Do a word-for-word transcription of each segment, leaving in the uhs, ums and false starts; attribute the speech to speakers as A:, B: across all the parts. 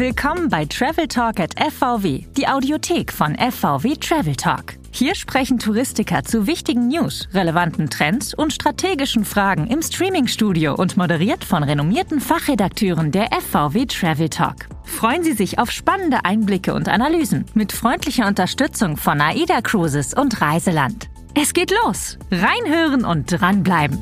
A: Willkommen bei Travel Talk at F V W, die Audiothek von F V W Travel Talk. Hier sprechen Touristiker zu wichtigen News, relevanten Trends und strategischen Fragen im Streamingstudio und moderiert von renommierten Fachredakteuren der F V W Travel Talk. Freuen Sie sich auf spannende Einblicke und Analysen mit freundlicher Unterstützung von AIDA Cruises und Reiseland. Es geht los! Reinhören und dranbleiben!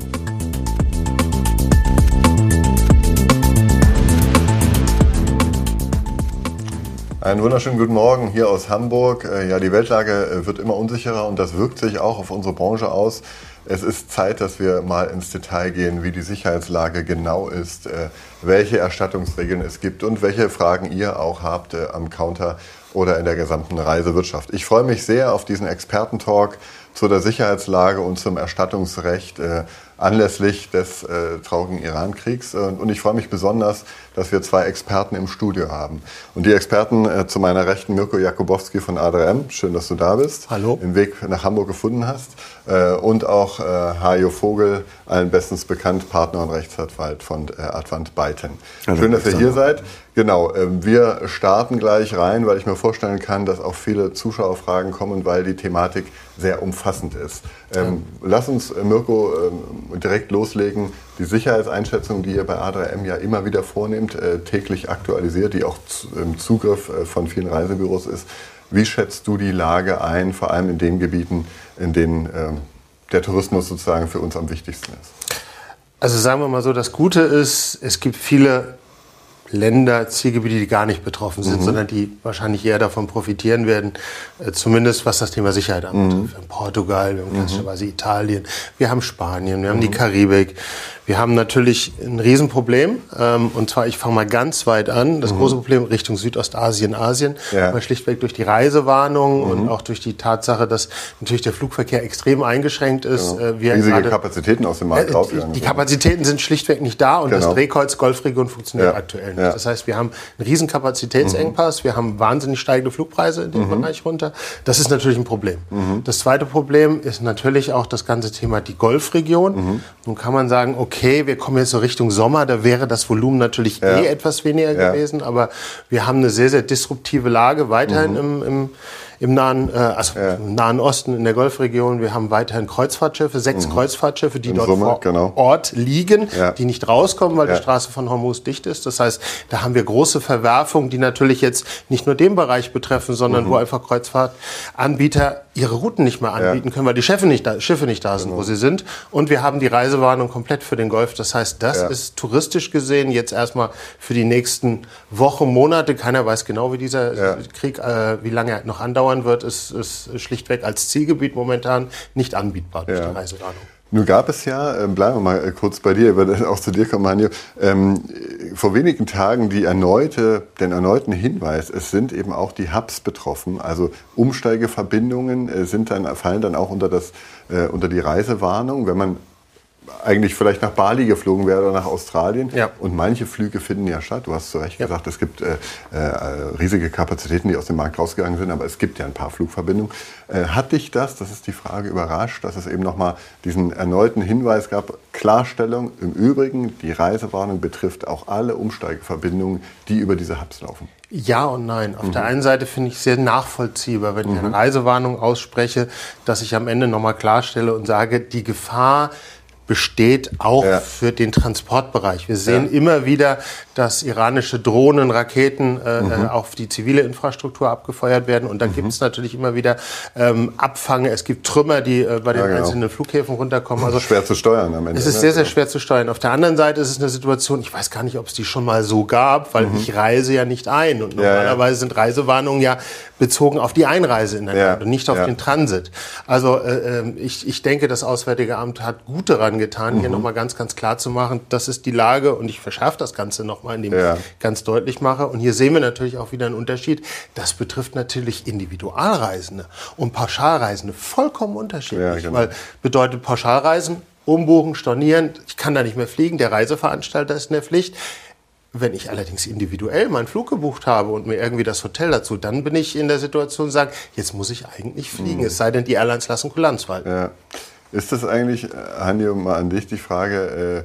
B: Einen wunderschönen guten Morgen hier aus Hamburg. Ja, die Weltlage wird immer unsicherer und das wirkt sich auch auf unsere Branche aus. Es ist Zeit, dass wir mal ins Detail gehen, wie die Sicherheitslage genau ist, welche Erstattungsregeln es gibt und welche Fragen ihr auch habt am Counter oder in der gesamten Reisewirtschaft. Ich freue mich sehr auf diesen Expertentalk zu der Sicherheitslage und zum Erstattungsrecht äh, anlässlich des äh, traurigen Iran-Kriegs. Und, und ich freue mich besonders, dass wir zwei Experten im Studio haben. Und die Experten äh, zu meiner Rechten, Mirko Jakubowski von A drei M. Schön, dass du da bist.
C: Hallo.
B: Den Weg nach Hamburg gefunden hast. Äh, und auch äh, Hajo Vogel, allen bestens bekannt, Partner und Rechtsanwalt von äh, Advent Byten. Schön, dass ihr hier seid. Genau, äh, wir starten gleich rein, weil ich mir vorstellen kann, dass auch viele Zuschauerfragen kommen, weil die Thematik sehr umfassend ist. Ähm, ja. Lass uns, äh, Mirko, äh, direkt loslegen. Die Sicherheitseinschätzung, die ihr bei A drei M ja immer wieder vornehmt, äh, täglich aktualisiert, die auch zu, im Zugriff äh, von vielen Reisebüros ist. Wie schätzt du die Lage ein, vor allem in den Gebieten, in denen äh, der Tourismus sozusagen für uns am wichtigsten ist?
C: Also sagen wir mal so, das Gute ist, es gibt viele Länder, Zielgebiete, die gar nicht betroffen sind, mhm. sondern die wahrscheinlich eher davon profitieren werden, äh, zumindest was das Thema Sicherheit anbetrifft. Mhm. Wir haben Portugal, wir haben klassischerweise mhm. Italien, wir haben Spanien, wir haben mhm. die Karibik. Wir haben natürlich ein Riesenproblem, ähm, und zwar, ich fange mal ganz weit an, das mhm. große Problem Richtung Südostasien, Asien, ja. weil schlichtweg durch die Reisewarnung mhm. und auch durch die Tatsache, dass natürlich der Flugverkehr extrem eingeschränkt ist.
B: Genau. Äh, wir Riesige grade, Kapazitäten aus dem Markt äh, rausgegangen.
C: Die, die Kapazitäten sind schlichtweg nicht da und genau. das Drehkreuz Golfregion funktioniert ja. aktuell nicht. Ja. Das heißt, wir haben einen riesen Kapazitätsengpass, mhm. wir haben wahnsinnig steigende Flugpreise in dem mhm. Bereich runter. Das ist natürlich ein Problem. Mhm. Das zweite Problem ist natürlich auch das ganze Thema die Golfregion. Mhm. Nun kann man sagen, okay, Okay, wir kommen jetzt so Richtung Sommer, da wäre das Volumen natürlich ja. eh etwas weniger ja. gewesen, aber wir haben eine sehr, sehr disruptive Lage weiterhin mhm. im, im, im, Nahen, äh, also ja. im Nahen Osten, in der Golfregion. Wir haben weiterhin Kreuzfahrtschiffe, sechs mhm. Kreuzfahrtschiffe, die in dort Summe, vor genau. Ort liegen, ja. die nicht rauskommen, weil ja. die Straße von Hormuz dicht ist. Das heißt, da haben wir große Verwerfungen, die natürlich jetzt nicht nur den Bereich betreffen, sondern mhm. wo einfach Kreuzfahrtanbieter ihre Routen nicht mehr anbieten ja. können, weil die Schiffe nicht da, Schiffe nicht da sind, genau. wo sie sind. Und wir haben die Reisewarnung komplett für den Golf. Das heißt, das ja. ist touristisch gesehen jetzt erstmal für die nächsten Wochen, Monate, keiner weiß genau, wie dieser ja. Krieg, äh, wie lange er noch andauern wird, ist, ist schlichtweg als Zielgebiet momentan nicht anbietbar durch ja. die Reisewarnung. Nun
B: gab es ja, bleiben wir mal kurz bei dir, aber auch zu dir kommen, Hanjo, ähm, vor wenigen Tagen die erneute, den erneuten Hinweis, es sind eben auch die Hubs betroffen, also Umsteigeverbindungen äh, sind dann, fallen dann auch unter, das, äh, unter die Reisewarnung, wenn man eigentlich vielleicht nach Bali geflogen wäre oder nach Australien. Ja. Und manche Flüge finden ja statt. Du hast zu Recht ja. gesagt, es gibt äh, äh, riesige Kapazitäten, die aus dem Markt rausgegangen sind, aber es gibt ja ein paar Flugverbindungen. Äh, hat dich das, das ist die Frage, überrascht, dass es eben nochmal diesen erneuten Hinweis gab, Klarstellung, im Übrigen, die Reisewarnung betrifft auch alle Umsteigeverbindungen, die über diese Hubs laufen?
C: Ja und nein. Auf mhm. der einen Seite finde ich sehr nachvollziehbar, wenn ich eine Reisewarnung ausspreche, dass ich am Ende nochmal klarstelle und sage, die Gefahr besteht auch ja. für den Transportbereich. Wir sehen ja. immer wieder, dass iranische Drohnen, Raketen äh, mhm. auf die zivile Infrastruktur abgefeuert werden. Und da mhm. gibt es natürlich immer wieder ähm, Abfange. Es gibt Trümmer, die äh, bei den ja, genau. einzelnen Flughäfen runterkommen. Also
B: schwer zu steuern am Ende.
C: Es ist sehr, sehr schwer zu steuern. Auf der anderen Seite ist es eine Situation, ich weiß gar nicht, ob es die schon mal so gab, weil mhm. ich reise ja nicht ein. Und normalerweise ja, ja. sind Reisewarnungen ja bezogen auf die Einreise in ein ja. Land und nicht auf ja. den Transit. Also äh, ich, ich denke, das Auswärtige Amt hat gut daran getan, mhm. hier nochmal ganz, ganz klar zu machen, das ist die Lage und ich verschärfe das Ganze nochmal, indem ja. ich ganz deutlich mache. Und hier sehen wir natürlich auch wieder einen Unterschied. Das betrifft natürlich Individualreisende und Pauschalreisende vollkommen unterschiedlich. Ja, genau. Weil bedeutet Pauschalreisen, umbuchen, stornieren, ich kann da nicht mehr fliegen, der Reiseveranstalter ist in der Pflicht. Wenn ich allerdings individuell meinen Flug gebucht habe und mir irgendwie das Hotel dazu, dann bin ich in der Situation zu sagen, jetzt muss ich eigentlich fliegen, mhm. es sei denn, die Airlines lassen Kulanz walten.
B: Ja. Ist das eigentlich, Hanjo, mal an dich die Frage,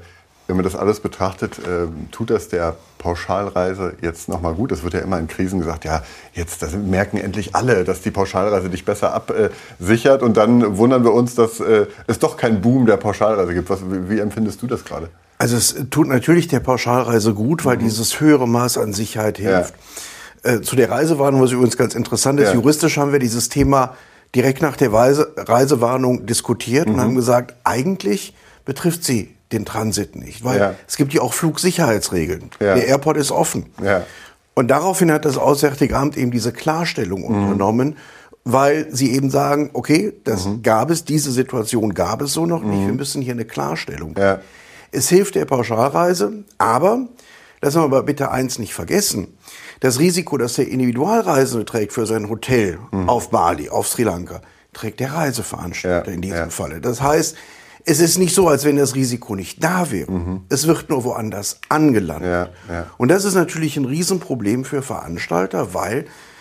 B: wenn man das alles betrachtet, äh, tut das der Pauschalreise jetzt nochmal gut? Es wird ja immer in Krisen gesagt, ja, jetzt das merken endlich alle, dass die Pauschalreise dich besser absichert. Und dann wundern wir uns, dass äh, es doch keinen Boom der Pauschalreise gibt. Was, wie, wie empfindest du das gerade?
D: Also es tut natürlich der Pauschalreise gut, weil mhm. dieses höhere Maß an Sicherheit hilft. Ja. Äh, zu der Reisewarnung, was übrigens ganz interessant ist, ja. juristisch haben wir dieses Thema direkt nach der Weise, Reisewarnung diskutiert mhm. und haben gesagt, eigentlich betrifft sie den Transit nicht, weil ja. es gibt ja auch Flugsicherheitsregeln. Ja. Der Airport ist offen. Ja. Und daraufhin hat das Auswärtige Amt eben diese Klarstellung mhm. unternommen, weil sie eben sagen, okay, das mhm. gab es, diese Situation gab es so noch nicht, mhm. wir müssen hier eine Klarstellung. Ja. Es hilft der Pauschalreise, aber, lassen wir aber bitte eins nicht vergessen, das Risiko, das der Individualreisende trägt für sein Hotel mhm. auf Bali, auf Sri Lanka, trägt der Reiseveranstalter ja. in diesem ja. Falle. Das heißt, es ist nicht so, als wenn das Risiko nicht da wäre. Mhm. Es wird nur woanders angelandet. Ja, ja. Und das ist natürlich ein Riesenproblem für Veranstalter, weil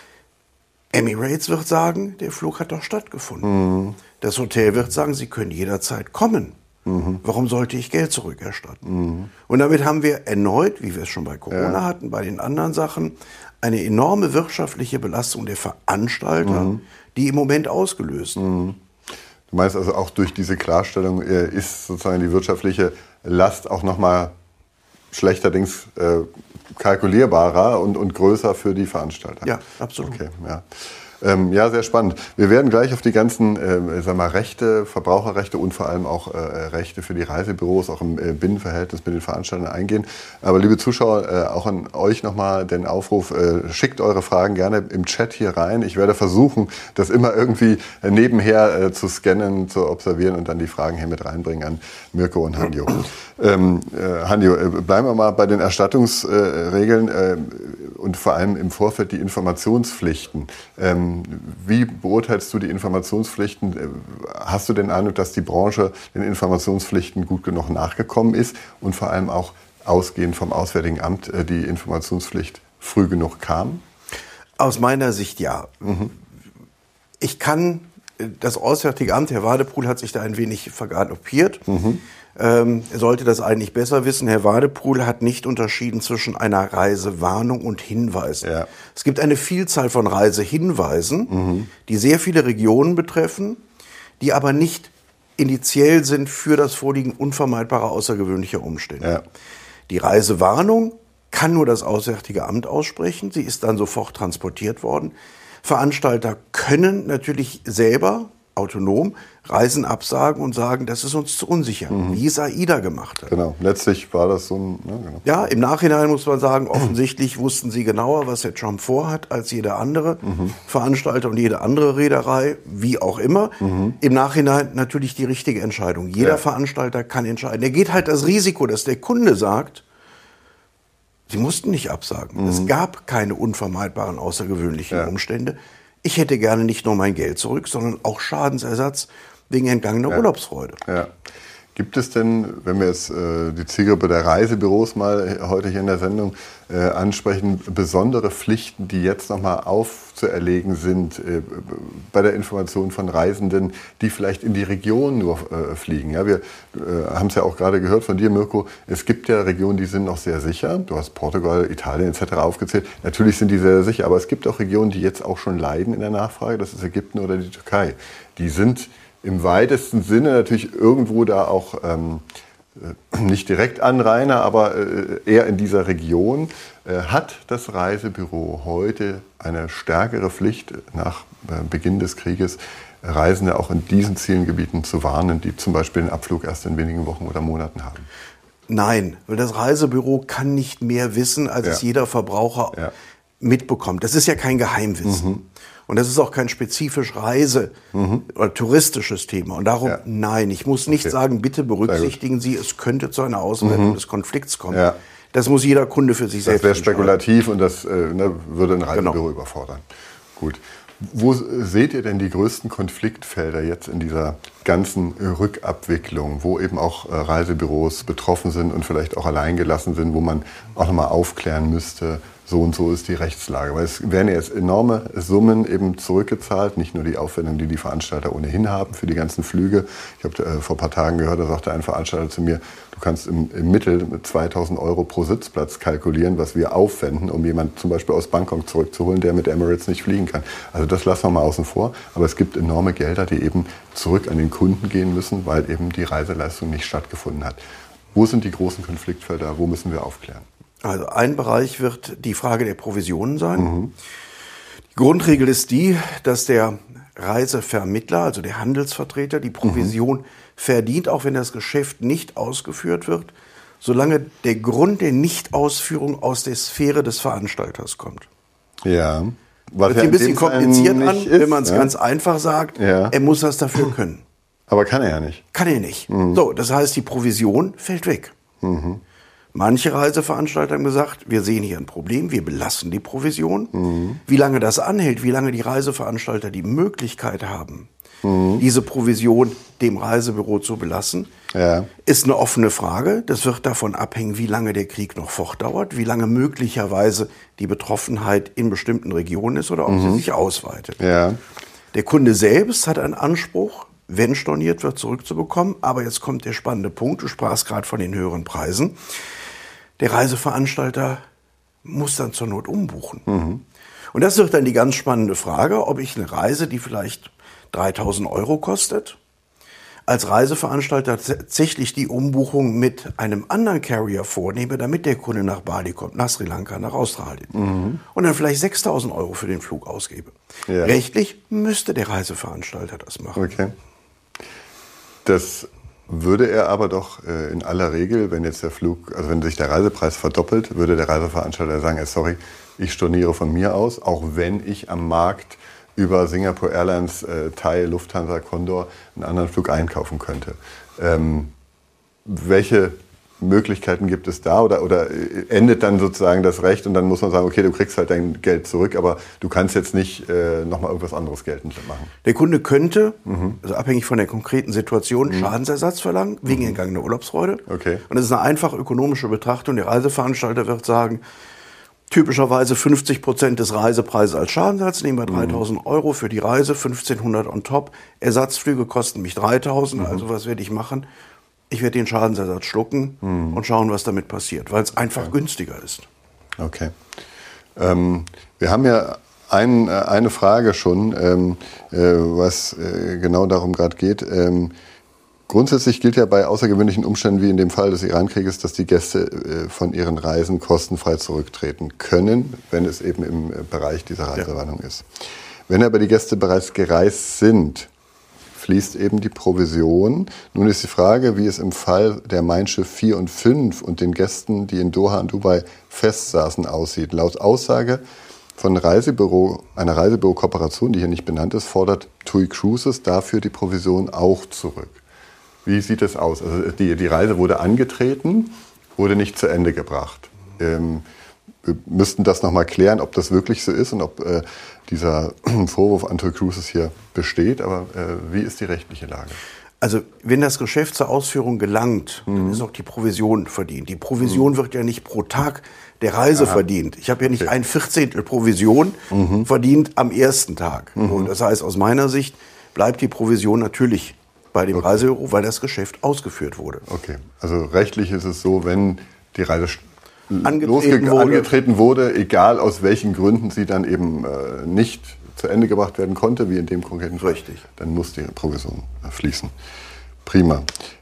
D: Emirates wird sagen, der Flug hat doch stattgefunden. Mhm. Das Hotel wird sagen, Sie können jederzeit kommen. Mhm. Warum sollte ich Geld zurückerstatten? Mhm. Und damit haben wir erneut, wie wir es schon bei Corona ja. hatten, bei den anderen Sachen, eine enorme wirtschaftliche Belastung der Veranstalter, mhm. die im Moment ausgelöst wird. Mhm.
B: Du meinst also auch durch diese Klarstellung äh, ist sozusagen die wirtschaftliche Last auch nochmal schlechterdings äh, kalkulierbarer und, und größer für die Veranstalter?
D: Ja, absolut.
B: Okay, ja. Ähm, ja, sehr spannend. Wir werden gleich auf die ganzen äh, sagen wir, Rechte, Verbraucherrechte und vor allem auch äh, Rechte für die Reisebüros, auch im äh, Binnenverhältnis mit den Veranstaltern eingehen. Aber liebe Zuschauer, äh, auch an euch nochmal den Aufruf, äh, schickt eure Fragen gerne im Chat hier rein. Ich werde versuchen, das immer irgendwie äh, nebenher äh, zu scannen, zu observieren und dann die Fragen hier mit reinbringen an Mirko und Hanjo. ähm, äh, Hanjo, äh, bleiben wir mal bei den Erstattungsregeln äh, und vor allem im Vorfeld die Informationspflichten. Ähm, Wie beurteilst du die Informationspflichten? Hast du den Eindruck, dass die Branche den Informationspflichten gut genug nachgekommen ist und vor allem auch ausgehend vom Auswärtigen Amt die Informationspflicht früh genug kam?
D: Aus meiner Sicht ja. Mhm. Ich kann, das Auswärtige Amt, Herr Wadepool hat sich da ein wenig vergaloppiert. Mhm. Ähm, er sollte das eigentlich besser wissen. Herr Wadepool hat nicht unterschieden zwischen einer Reisewarnung und Hinweisen. Ja. Es gibt eine Vielzahl von Reisehinweisen, mhm. die sehr viele Regionen betreffen, die aber nicht indiziell sind für das Vorliegen unvermeidbarer außergewöhnlicher Umstände. Ja. Die Reisewarnung kann nur das Auswärtige Amt aussprechen. Sie ist dann sofort transportiert worden. Veranstalter können natürlich selber autonom Reisen absagen und sagen, das ist uns zu unsicher, mhm. wie es AIDA gemacht hat.
B: Genau, letztlich war das so ein... Ja, genau.
D: ja, im Nachhinein muss man sagen, offensichtlich wussten sie genauer, was Herr Trump vorhat, als jeder andere mhm. Veranstalter und jede andere Reederei, wie auch immer. Mhm. Im Nachhinein natürlich die richtige Entscheidung. Jeder ja. Veranstalter kann entscheiden. Er geht halt das Risiko, dass der Kunde sagt, sie mussten nicht absagen. Mhm. Es gab keine unvermeidbaren außergewöhnlichen ja. Umstände. Ich hätte gerne nicht nur mein Geld zurück, sondern auch Schadensersatz wegen entgangener
B: ja.
D: Urlaubsfreude.
B: Ja. Gibt es denn, wenn wir jetzt äh, die Zielgruppe der Reisebüros mal heute hier in der Sendung äh, ansprechen, besondere Pflichten, die jetzt nochmal aufzuerlegen sind äh, bei der Information von Reisenden, die vielleicht in die Region nur äh, fliegen? Ja, wir äh, haben es ja auch gerade gehört von dir, Mirko, es gibt ja Regionen, die sind noch sehr sicher. Du hast Portugal, Italien et cetera aufgezählt. Natürlich sind die sehr, sehr sicher, aber es gibt auch Regionen, die jetzt auch schon leiden in der Nachfrage. Das ist Ägypten oder die Türkei. Die sind im weitesten Sinne natürlich irgendwo da auch ähm, nicht direkt Anrainer, aber äh, eher in dieser Region. Äh, hat das Reisebüro heute eine stärkere Pflicht nach äh, Beginn des Krieges, Reisende auch in diesen Zielgebieten zu warnen, die zum Beispiel den Abflug erst in wenigen Wochen oder Monaten haben?
D: Nein, weil das Reisebüro kann nicht mehr wissen, als ja. es jeder Verbraucher ja. mitbekommt. Das ist ja kein Geheimwissen. Mhm. Und das ist auch kein spezifisch Reise- mhm. oder touristisches Thema. Und darum, ja. nein, ich muss nicht okay. sagen, bitte berücksichtigen Sie, es könnte zu einer Ausweitung mhm. des Konflikts kommen. Ja. Das muss jeder Kunde für sich
B: das
D: selbst
B: entscheiden. Das wäre spekulativ und das äh, ne, würde ein Reisebüro genau. überfordern. Gut. Wo seht ihr denn die größten Konfliktfelder jetzt in dieser ganzen Rückabwicklung, wo eben auch Reisebüros betroffen sind und vielleicht auch alleingelassen sind, wo man auch nochmal aufklären müsste, so und so ist die Rechtslage. Weil es werden jetzt enorme Summen eben zurückgezahlt, nicht nur die Aufwendungen, die die Veranstalter ohnehin haben für die ganzen Flüge. Ich habe äh, vor ein paar Tagen gehört, da sagte ein Veranstalter zu mir, du kannst im, im Mittel mit zweitausend Euro pro Sitzplatz kalkulieren, was wir aufwenden, um jemanden zum Beispiel aus Bangkok zurückzuholen, der mit Emirates nicht fliegen kann. Also das lassen wir mal außen vor. Aber es gibt enorme Gelder, die eben zurück an den Kunden gehen müssen, weil eben die Reiseleistung nicht stattgefunden hat. Wo sind die großen Konfliktfelder? Wo müssen wir aufklären?
D: Also ein Bereich wird die Frage der Provisionen sein. Mhm. Die Grundregel ist die, dass der Reisevermittler, also der Handelsvertreter, die Provision mhm. verdient, auch wenn das Geschäft nicht ausgeführt wird, solange der Grund der Nichtausführung aus der Sphäre des Veranstalters kommt.
B: Ja.
D: Was hört sich ein bisschen kompliziert an, ist, wenn man es ja. ganz einfach sagt. Ja. Er muss das dafür können.
B: Aber kann er ja nicht.
D: Kann er nicht. Mhm. So, das heißt, die Provision fällt weg. Mhm. Manche Reiseveranstalter haben gesagt, wir sehen hier ein Problem, wir belassen die Provision. Mhm. Wie lange das anhält, wie lange die Reiseveranstalter die Möglichkeit haben, mhm. diese Provision dem Reisebüro zu belassen, ja. ist eine offene Frage. Das wird davon abhängen, wie lange der Krieg noch fortdauert, wie lange möglicherweise die Betroffenheit in bestimmten Regionen ist oder ob mhm. sie sich ausweitet. Ja. Der Kunde selbst hat einen Anspruch, wenn storniert wird, zurückzubekommen. Aber jetzt kommt der spannende Punkt. Du sprachst gerade von den höheren Preisen. Der Reiseveranstalter muss dann zur Not umbuchen. Mhm. Und das wird dann die ganz spannende Frage, ob ich eine Reise, die vielleicht dreitausend Euro kostet, als Reiseveranstalter tatsächlich die Umbuchung mit einem anderen Carrier vornehme, damit der Kunde nach Bali kommt, nach Sri Lanka, nach Australien. Mhm. Und dann vielleicht sechstausend Euro für den Flug ausgebe. Ja. Rechtlich müsste der Reiseveranstalter das machen.
B: Okay. Das würde er aber doch äh, in aller Regel, wenn jetzt der Flug, also wenn sich der Reisepreis verdoppelt, würde der Reiseveranstalter sagen, hey, sorry, ich storniere von mir aus, auch wenn ich am Markt über Singapore Airlines, äh, Thai, Lufthansa, Condor einen anderen Flug einkaufen könnte. Ähm, welche Möglichkeiten gibt es da oder, oder endet dann sozusagen das Recht und dann muss man sagen, okay, du kriegst halt dein Geld zurück, aber du kannst jetzt nicht äh, nochmal irgendwas anderes geltend machen?
D: Der Kunde könnte, mhm. also abhängig von der konkreten Situation, mhm. Schadensersatz verlangen, wegen mhm. entgangener Urlaubsfreude. Okay. Und das ist eine einfach ökonomische Betrachtung. Der Reiseveranstalter wird sagen, typischerweise fünfzig Prozent des Reisepreises als Schadensersatz, nehmen wir dreitausend Euro für die Reise, fünfzehnhundert on top. Ersatzflüge kosten mich dreitausend, mhm. also was werde ich machen? Ich werde den Schadensersatz schlucken mhm. und schauen, was damit passiert, weil es einfach okay. günstiger ist.
B: Okay. Ähm, wir haben ja ein, eine Frage schon, ähm, äh, was äh, genau darum gerade geht. Ähm, grundsätzlich gilt ja bei außergewöhnlichen Umständen wie in dem Fall des Irankrieges, dass die Gäste äh, von ihren Reisen kostenfrei zurücktreten können, wenn es eben im Bereich dieser Reisewarnung ja. ist. Wenn aber die Gäste bereits gereist sind, fließt eben die Provision. Nun ist die Frage, wie es im Fall der Mein Schiff vier und fünf und den Gästen, die in Doha und Dubai festsaßen, aussieht. Laut Aussage von Reisebüro, einer Reisebüro-Kooperation, die hier nicht benannt ist, fordert T U I Cruises dafür die Provision auch zurück. Wie sieht es aus? Also die, die Reise wurde angetreten, wurde nicht zu Ende gebracht. Ähm, wir müssten das nochmal klären, ob das wirklich so ist und ob äh, dieser Vorwurf an T U I Cruises hier besteht. Aber äh, wie ist die rechtliche Lage?
D: Also wenn das Geschäft zur Ausführung gelangt, mhm. dann ist auch die Provision verdient. Die Provision mhm. wird ja nicht pro Tag der Reise Aha. verdient. Ich habe ja nicht okay. ein Vierzehntel Provision mhm. verdient am ersten Tag. Mhm. Und das heißt, aus meiner Sicht bleibt die Provision natürlich bei dem okay. Reisebüro, weil das Geschäft ausgeführt wurde.
B: Okay, also rechtlich ist es so, wenn die Reise angetreten wurde. angetreten wurde, egal aus welchen Gründen sie dann eben äh, nicht zu Ende gebracht werden konnte, wie in dem konkreten Fall,
D: Richtig.
B: dann muss die Provision fließen. Prima.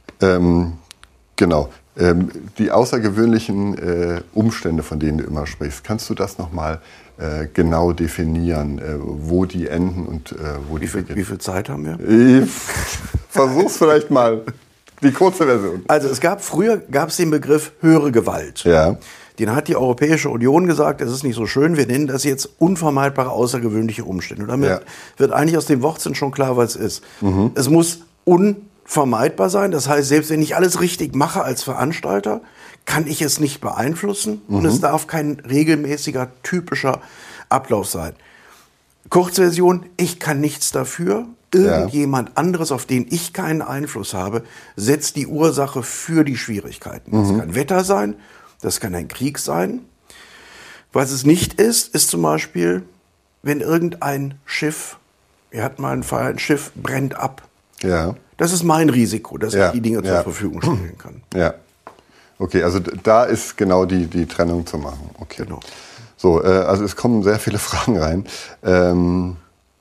B: Ähm, genau. Ähm, die außergewöhnlichen äh, Umstände, von denen du immer sprichst, kannst du das nochmal äh, genau definieren, äh, wo die enden und äh, wo
D: wie
B: die
D: viel,
B: beginnen?
D: Wie viel Zeit haben wir?
B: Ich versuch's vielleicht mal. Die kurze Version.
D: Also es gab früher gab es den Begriff höhere Gewalt.
B: Ja.
D: Den hat die Europäische Union gesagt, das ist nicht so schön, wir nennen das jetzt unvermeidbare außergewöhnliche Umstände. Und damit ja. wird eigentlich aus dem Wortsinn schon klar, was es ist. Mhm. Es muss unvermeidbar sein, das heißt, selbst wenn ich alles richtig mache als Veranstalter, kann ich es nicht beeinflussen mhm. und es darf kein regelmäßiger, typischer Ablauf sein. Kurzversion, ich kann nichts dafür. Irgendjemand ja. anderes, auf den ich keinen Einfluss habe, setzt die Ursache für die Schwierigkeiten. Mhm. Das kann Wetter sein, das kann ein Krieg sein, Was es nicht ist, ist zum Beispiel, wenn irgendein Schiff, wir hatten mal einen Fall, ein Schiff brennt ab.
B: Ja.
D: Das ist mein Risiko, dass
B: ja.
D: ich die Dinge zur
B: ja.
D: Verfügung stellen kann.
B: Ja. Okay, also da ist genau die, die Trennung zu machen. Okay.
D: Genau.
B: So, äh, also es kommen sehr viele Fragen rein. Ähm,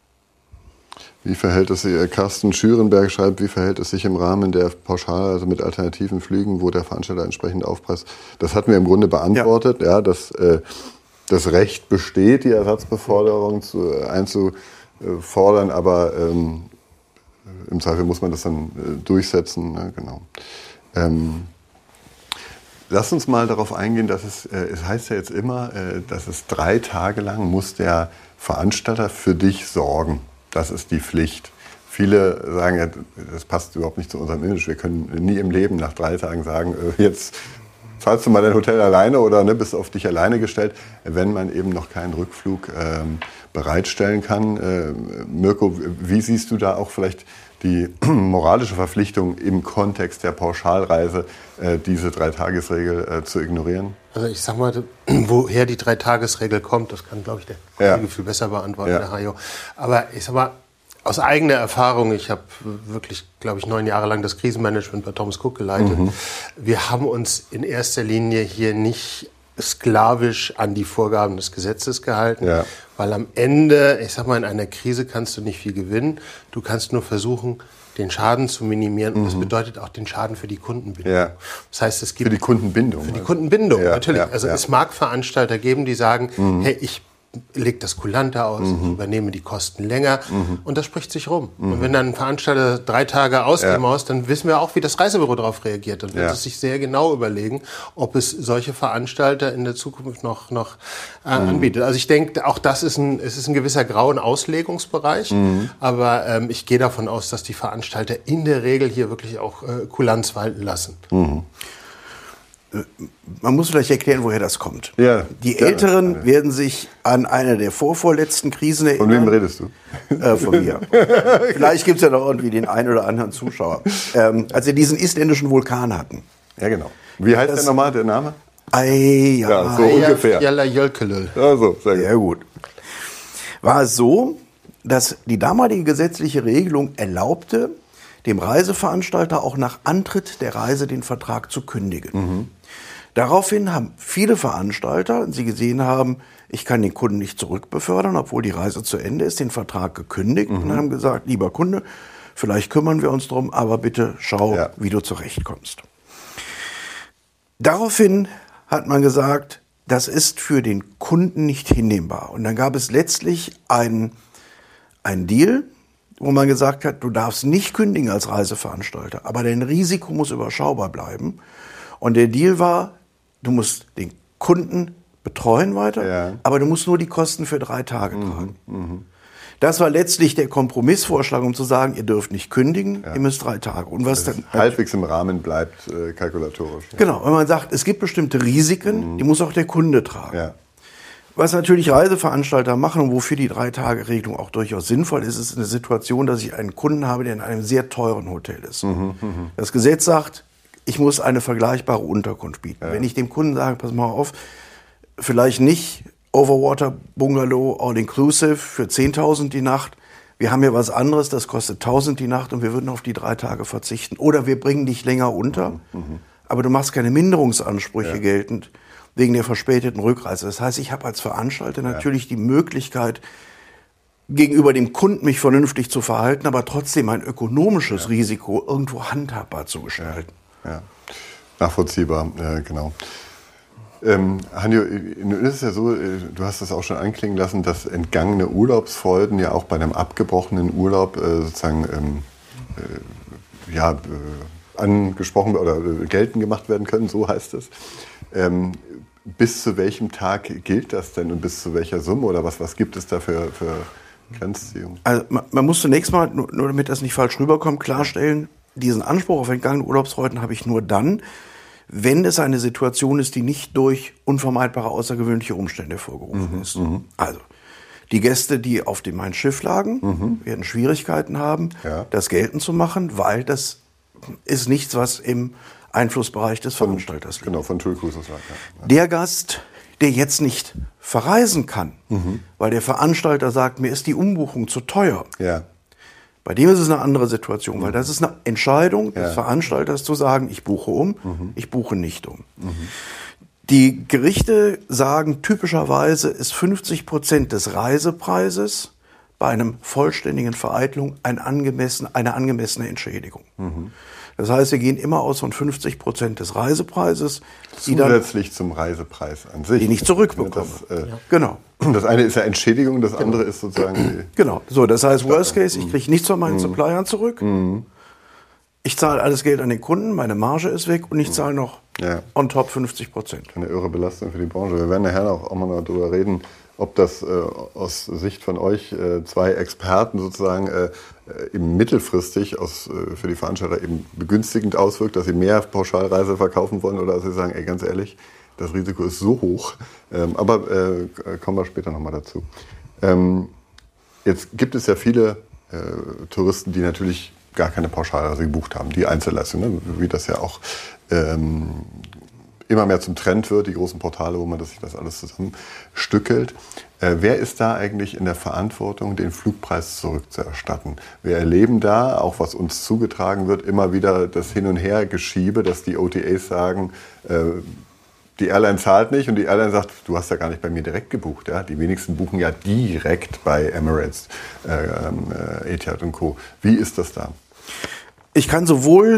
B: wie verhält es sich, äh, Carsten Schürenberg schreibt, wie verhält es sich im Rahmen der Pauschale, also mit alternativen Flügen, wo der Veranstalter entsprechend aufpreist? Das hatten wir im Grunde beantwortet, ja, ja dass äh, das Recht besteht, die Ersatzbeforderung zu, äh, einzufordern, aber ähm, im Zweifel muss man das dann äh, durchsetzen. Ne? Genau. Ähm, Lass uns mal darauf eingehen, dass es, äh, es heißt ja jetzt immer, äh, dass es drei Tage lang muss der Veranstalter für dich sorgen. Das ist die Pflicht. Viele sagen, ja, das passt überhaupt nicht zu unserem Image. Wir können nie im Leben nach drei Tagen sagen, äh, jetzt zahlst du mal dein Hotel alleine oder ne, bist auf dich alleine gestellt, wenn man eben noch keinen Rückflug ähm, bereitstellen kann. Äh, Mirko, wie siehst du da auch vielleicht die moralische Verpflichtung im Kontext der Pauschalreise, äh, diese Dreitagesregel äh, zu ignorieren?
C: Also ich sag mal, woher die Dreitagesregel kommt, das kann, glaube ich, der Kollege
B: ja.
C: viel besser beantworten,
B: ja.
C: der Hajo. Aber ich sag mal, aus eigener Erfahrung, ich habe wirklich, glaube ich, neun Jahre lang das Krisenmanagement bei Thomas Cook geleitet. Mhm. Wir haben uns in erster Linie hier nicht sklavisch an die Vorgaben des Gesetzes gehalten, ja. weil am Ende, ich sag mal, in einer Krise kannst du nicht viel gewinnen. Du kannst nur versuchen, den Schaden zu minimieren. Und mhm. das bedeutet auch den Schaden für die Kundenbindung.
B: Ja.
C: Das heißt, es gibt
B: für die Kundenbindung.
C: Für die Kundenbindung,
B: ja,
C: natürlich.
B: Ja,
C: also
B: ja.
C: es mag Veranstalter geben, die sagen,
B: mhm.
C: hey, ich lege das kulanter aus, mhm. ich übernehme die Kosten länger mhm. und das spricht sich rum. Mhm. Und wenn dann ein Veranstalter drei Tage ausgeben muss, ja. dann wissen wir auch, wie das Reisebüro darauf reagiert. Dann wird ja. es sich sehr genau überlegen, ob es solche Veranstalter in der Zukunft noch, noch äh, mhm. anbietet. Also ich denke, auch das ist ein, es ist ein gewisser grauen Auslegungsbereich, mhm. aber ähm, ich gehe davon aus, dass die Veranstalter in der Regel hier wirklich auch äh, Kulanz walten lassen.
B: Mhm.
D: Man muss vielleicht erklären, woher das kommt.
B: Ja,
D: die Älteren ja. werden sich an eine der vorvorletzten Krisen erinnern.
B: Von wem redest du?
D: Äh, von mir. Vielleicht gibt es ja noch irgendwie den einen oder anderen Zuschauer. Ähm, als wir diesen isländischen Vulkan hatten.
B: Ja, genau. Wie heißt das, der nochmal, der Name?
D: Ei, ja.
B: ja, so ungefähr.
C: Jökulel.
B: Ja, so, sehr gut.
D: Sehr gut. War es so, dass die damalige gesetzliche Regelung erlaubte, dem Reiseveranstalter auch nach Antritt der Reise den Vertrag zu kündigen. Mhm. Daraufhin haben viele Veranstalter, wenn sie gesehen haben, ich kann den Kunden nicht zurückbefördern, obwohl die Reise zu Ende ist, den Vertrag gekündigt mhm. und haben gesagt, lieber Kunde, vielleicht kümmern wir uns drum, aber bitte schau, ja. wie du zurechtkommst. Daraufhin hat man gesagt, das ist für den Kunden nicht hinnehmbar. Und dann gab es letztlich einen, einen Deal, wo man gesagt hat, du darfst nicht kündigen als Reiseveranstalter, aber dein Risiko muss überschaubar bleiben. Und der Deal war, du musst den Kunden betreuen weiter, ja. aber du musst nur die Kosten für drei Tage tragen. Mhm. Mhm. Das war letztlich der Kompromissvorschlag, um zu sagen, ihr dürft nicht kündigen, ja. ihr müsst drei Tage. Und was
B: das
D: dann
B: halbwegs im Rahmen bleibt, äh, kalkulatorisch.
D: Genau, wenn man sagt, es gibt bestimmte Risiken, mhm. die muss auch der Kunde tragen. Ja. Was natürlich Reiseveranstalter machen und wofür die Drei-Tage-Regelung auch durchaus sinnvoll ist, ist eine Situation, dass ich einen Kunden habe, der in einem sehr teuren Hotel ist. Mhm, mh. Das Gesetz sagt, ich muss eine vergleichbare Unterkunft bieten. Ja. Wenn ich dem Kunden sage, pass mal auf, vielleicht nicht Overwater Bungalow All-Inclusive für zehntausend die Nacht, wir haben hier was anderes, das kostet tausend die Nacht und wir würden auf die drei Tage verzichten. Oder wir bringen dich länger unter, mhm, mh. aber du machst keine Minderungsansprüche ja. geltend, wegen der verspäteten Rückreise. Das heißt, ich habe als Veranstalter natürlich ja. die Möglichkeit, gegenüber dem Kunden mich vernünftig zu verhalten, aber trotzdem ein ökonomisches ja. Risiko irgendwo handhabbar zu gestalten.
B: Ja, ja. Nachvollziehbar, ja, genau. Ähm, Hanjo, nun ist es ja so, du hast das auch schon anklingen lassen, dass entgangene Urlaubsfreuden ja auch bei einem abgebrochenen Urlaub äh, sozusagen ähm, äh, ja, äh, angesprochen oder äh, geltend gemacht werden können, so heißt es. Ähm, bis zu welchem Tag gilt das denn und bis zu welcher Summe oder was, was gibt es da für, für Grenzziehungen?
D: Also man, man muss zunächst mal, nur, nur damit das nicht falsch rüberkommt, klarstellen, diesen Anspruch auf entgangene Urlaubsfreuden habe ich nur dann, wenn es eine Situation ist, die nicht durch unvermeidbare außergewöhnliche Umstände hervorgerufen mhm, ist. Mhm. Also die Gäste, die auf dem mein Schiff lagen, mhm. werden Schwierigkeiten haben, ja. das geltend zu machen, weil das ist nichts, was im Einflussbereich des Veranstalters liegt.
B: Genau, von TUI Cruises. Ja.
D: Der Gast, der jetzt nicht verreisen kann, mhm. weil der Veranstalter sagt, mir ist die Umbuchung zu teuer.
B: Ja.
D: Bei dem ist es eine andere Situation, weil das ist eine Entscheidung des ja. Veranstalters zu sagen, ich buche um, mhm. ich buche nicht um. Mhm. Die Gerichte sagen, typischerweise ist fünfzig Prozent des Reisepreises bei einem vollständigen Vereitelung ein angemessen, eine angemessene Entschädigung. Mhm. Das heißt, wir gehen immer aus von fünfzig Prozent des Reisepreises.
B: Zusätzlich zum Reisepreis an sich.
D: Die ich zurückbekomme.
B: Das, äh,
D: ja. Genau.
B: Das eine ist ja Entschädigung, das andere genau. ist sozusagen... Die
D: genau. So, das heißt, Worst Case, ich kriege nichts von meinen mhm. Suppliern zurück. Mhm. Ich zahle alles Geld an den Kunden, meine Marge ist weg und ich zahle noch ja. on top fünfzig Prozent.
B: Eine irre Belastung für die Branche. Wir werden nachher auch, auch mal noch darüber reden, ob das äh, aus Sicht von euch äh, zwei Experten sozusagen äh, eben mittelfristig aus, äh, für die Veranstalter eben begünstigend auswirkt, dass sie mehr Pauschalreise verkaufen wollen oder dass sie sagen, ey, ganz ehrlich, das Risiko ist so hoch. Ähm, aber äh, kommen wir später nochmal dazu. Ähm, jetzt gibt es ja viele äh, Touristen, die natürlich gar keine Pauschalreise gebucht haben, die Einzelleistung, ne? Wie das ja auch ähm, immer mehr zum Trend wird, die großen Portale, wo man das, sich das alles zusammenstückelt. Äh, wer ist da eigentlich in der Verantwortung, den Flugpreis zurückzuerstatten? Wir erleben da, auch was uns zugetragen wird, immer wieder das Hin- und Her-Geschiebe, dass die O T As sagen, äh, die Airline zahlt nicht und die Airline sagt, du hast ja gar nicht bei mir direkt gebucht. Ja? Die wenigsten buchen ja direkt bei Emirates, äh, äh, Etihad und Co. Wie ist das da?
D: Ich kann sowohl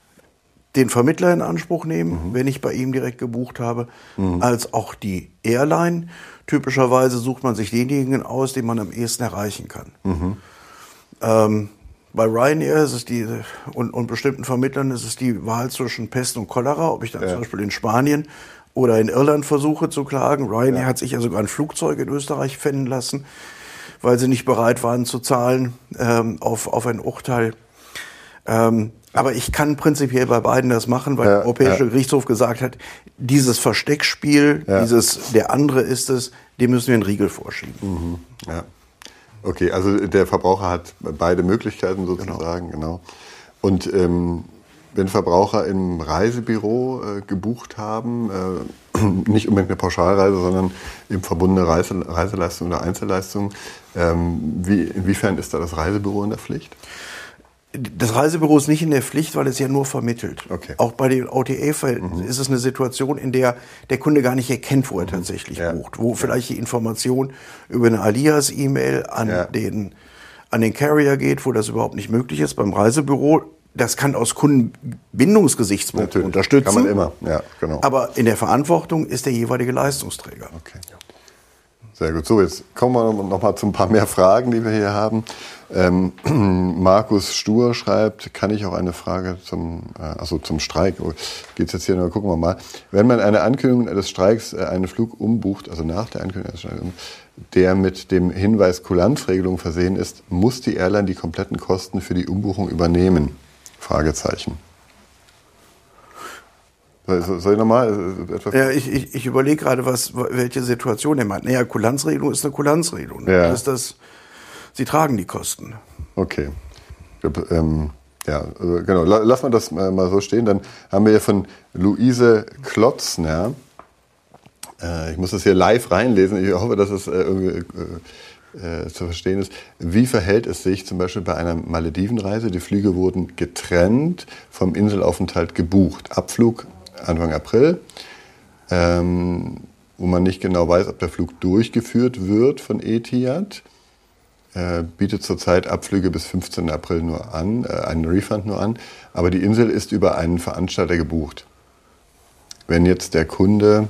D: den Vermittler in Anspruch nehmen, mhm. wenn ich bei ihm direkt gebucht habe, mhm. als auch die Airline. Typischerweise sucht man sich denjenigen aus, den man am ehesten erreichen kann. Mhm. Ähm, bei Ryanair ist es die, und, und bestimmten Vermittlern ist es die Wahl zwischen Pest und Cholera, ob ich dann ja. zum Beispiel in Spanien oder in Irland versuche zu klagen. Ryanair ja. hat sich ja sogar ein Flugzeug in Österreich pfänden lassen, weil sie nicht bereit waren zu zahlen ähm, auf, auf ein Urteil. Ähm, aber ich kann prinzipiell bei beiden das machen, weil ja, der Europäische ja. Gerichtshof gesagt hat, dieses Versteckspiel, ja. dieses der andere ist es, dem müssen wir einen Riegel vorschieben.
B: Mhm. Ja. Okay, also der Verbraucher hat beide Möglichkeiten sozusagen, genau. genau. Und ähm, wenn Verbraucher im Reisebüro äh, gebucht haben, äh, nicht unbedingt eine Pauschalreise, sondern eben verbundene Reise, Reiseleistung oder Einzelleistung, ähm, wie, inwiefern ist da das Reisebüro in der Pflicht?
D: Das Reisebüro ist nicht in der Pflicht, weil es ja nur vermittelt. Okay. Auch bei den O T A-Fällen mhm. ist es eine Situation, in der der Kunde gar nicht erkennt, wo er tatsächlich ja. bucht. Wo vielleicht die Information über eine Alias-E-Mail an, ja. den, an den Carrier geht, wo das überhaupt nicht möglich ist. Beim Reisebüro, das kann aus Kundenbindungsgesichtspunkten Natürlich. unterstützen.
B: Kann man immer, ja, genau.
D: Aber in der Verantwortung ist der jeweilige Leistungsträger.
B: Okay. Sehr gut. So, jetzt kommen wir noch mal zu ein paar mehr Fragen, die wir hier haben. Ähm, Markus Stur schreibt, kann ich auch eine Frage zum, äh, also zum Streik, oh, geht's jetzt hier noch, gucken wir mal. Wenn man eine Ankündigung des Streiks, äh, einen Flug umbucht, also nach der Ankündigung des Streiks, der mit dem Hinweis Kulanzregelung versehen ist, muss die Airline die kompletten Kosten für die Umbuchung übernehmen? Fragezeichen. Soll ich nochmal etwas?
D: Ja, ich, ich, ich überlege gerade, was, welche Situation er meint. Naja, Kulanzregelung ist eine Kulanzregelung.
B: Ja.
D: Das ist das, sie tragen die Kosten.
B: Okay. Ähm, ja, also genau. Lass mal das mal so stehen. Dann haben wir hier von Luise Klotzner. Äh, ich muss das hier live reinlesen. Ich hoffe, dass es äh, irgendwie äh, zu verstehen ist. Wie verhält es sich zum Beispiel bei einer Maledivenreise? Die Flüge wurden getrennt vom Inselaufenthalt gebucht. Abflug Anfang April, ähm, wo man nicht genau weiß, ob der Flug durchgeführt wird von Etihad. Äh, bietet zurzeit Abflüge bis fünfzehnten April nur an, äh, einen Refund nur an. Aber die Insel ist über einen Veranstalter gebucht. Wenn jetzt der Kunde,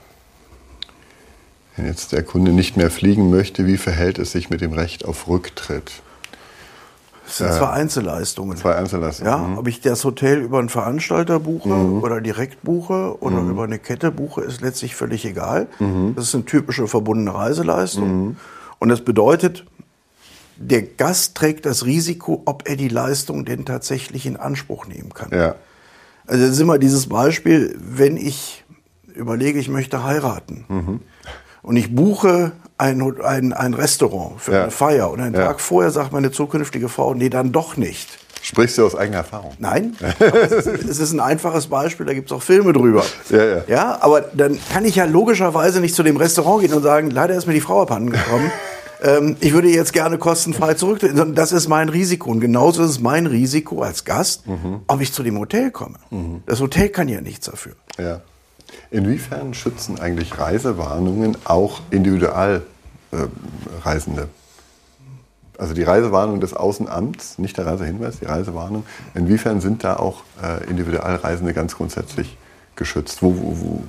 B: wenn jetzt der Kunde nicht mehr fliegen möchte, wie verhält es sich mit dem Recht auf Rücktritt?
D: Das sind zwei Einzelleistungen.
B: Zwei Einzelleistungen.
D: Ja, mhm. Ob ich das Hotel über einen Veranstalter buche mhm. oder direkt buche oder mhm. über eine Kette buche, ist letztlich völlig egal. Mhm. Das ist eine typische verbundene Reiseleistung. Mhm. Und das bedeutet, der Gast trägt das Risiko, ob er die Leistung denn tatsächlich in Anspruch nehmen kann.
B: Ja.
D: Also das ist immer dieses Beispiel, wenn ich überlege, ich möchte heiraten mhm. und ich buche ein, ein, ein Restaurant für ja. eine Feier und einen ja. Tag vorher sagt meine zukünftige Frau, nee, dann doch nicht.
B: Sprichst du aus eigener Erfahrung?
D: Nein, es, ist, es ist ein einfaches Beispiel, da gibt es auch Filme drüber.
B: Ja, ja.
D: Ja, aber dann kann ich ja logischerweise nicht zu dem Restaurant gehen und sagen, leider ist mir die Frau abhanden gekommen. ähm, ich würde jetzt gerne kostenfrei zurücktreten, sondern das ist mein Risiko. Und genauso ist es mein Risiko als Gast, mhm. ob ich zu dem Hotel komme. Mhm. Das Hotel kann ja nichts dafür.
B: Ja. Inwiefern schützen eigentlich Reisewarnungen auch Individualreisende? Äh, Also die Reisewarnung des Außenamts, nicht der Reisehinweis, die Reisewarnung. Inwiefern sind da auch äh, Individualreisende ganz grundsätzlich geschützt? Wo, wo, wo?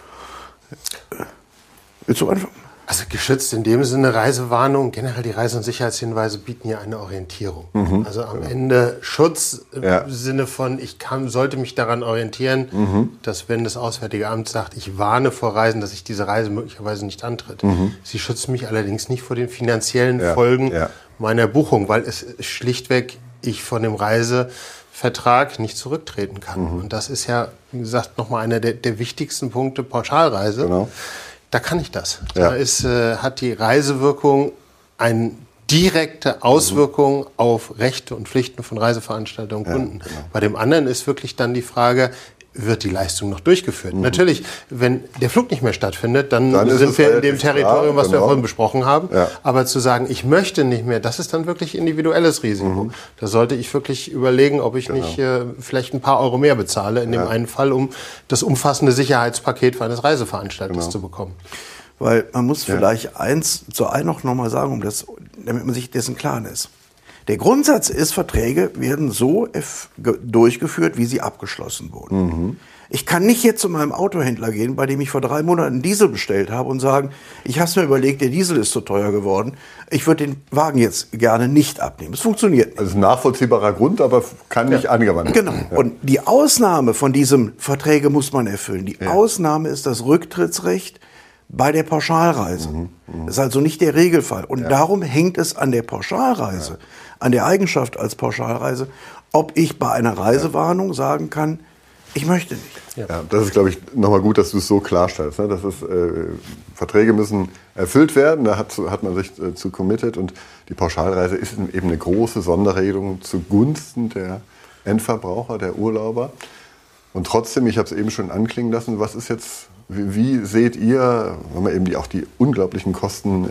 D: Willst du anfangen?
C: Also geschützt in dem Sinne Reisewarnung, generell die Reise- und Sicherheitshinweise bieten ja eine Orientierung. Mhm, also am genau. Ende Schutz im ja. Sinne von, ich kann, sollte mich daran orientieren, mhm. dass wenn das Auswärtige Amt sagt, ich warne vor Reisen, dass ich diese Reise möglicherweise nicht antritt. Mhm. Sie schützen mich allerdings nicht vor den finanziellen ja. Folgen ja. meiner Buchung, weil es schlichtweg ich von dem Reisevertrag nicht zurücktreten kann. Mhm. Und das ist ja, wie gesagt, nochmal einer der, der wichtigsten Punkte Pauschalreise. Genau. Da kann ich das. Ja. Da ist, äh, hat die Reisewirkung eine direkte Auswirkung mhm. auf Rechte und Pflichten von Reiseveranstaltern und Kunden. Ja, genau. Bei dem anderen ist wirklich dann die Frage, wird die Leistung noch durchgeführt? Mhm. Natürlich, wenn der Flug nicht mehr stattfindet, dann, dann sind wir in dem Territorium, klar, was genau. wir vorhin besprochen haben. Ja. Aber zu sagen, ich möchte nicht mehr, das ist dann wirklich individuelles Risiko. Mhm. Da sollte ich wirklich überlegen, ob ich genau. nicht äh, vielleicht ein paar Euro mehr bezahle, in ja. dem einen Fall, um das umfassende Sicherheitspaket für eines Reiseveranstalters genau. zu bekommen.
D: Weil man muss ja. vielleicht eins zu einem noch mal sagen, um das, damit man sich dessen klar ist. Der Grundsatz ist, Verträge werden so durchgeführt, wie sie abgeschlossen wurden. Mhm. Ich kann nicht jetzt zu meinem Autohändler gehen, bei dem ich vor drei Monaten Diesel bestellt habe und sagen, ich habe es mir überlegt, der Diesel ist zu teuer geworden, ich würde den Wagen jetzt gerne nicht abnehmen. Es funktioniert nicht.
B: Also ein nachvollziehbarer Grund, aber kann nicht ja. angewandt
D: werden. Genau. Ja. Und die Ausnahme von diesem Verträge muss man erfüllen. Die ja. Ausnahme ist das Rücktrittsrecht bei der Pauschalreise. Mhm. Mhm. Das ist also nicht der Regelfall. Und ja. darum hängt es an der Pauschalreise, ja. an der Eigenschaft als Pauschalreise, ob ich bei einer Reisewarnung sagen kann, ich möchte nicht.
B: Ja, ja das ist, glaube ich, nochmal gut, dass du es so klarstellst. Ne? Das ist, äh, Verträge müssen erfüllt werden, da hat, hat man sich äh, zu committed und die Pauschalreise ist eben eine große Sonderregelung zugunsten der Endverbraucher, der Urlauber. Und trotzdem, ich habe es eben schon anklingen lassen, was ist jetzt, wie, wie seht ihr, wenn man eben die, auch die unglaublichen Kosten,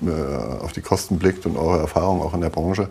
B: äh, auf die Kosten blickt und eure Erfahrungen auch in der Branche,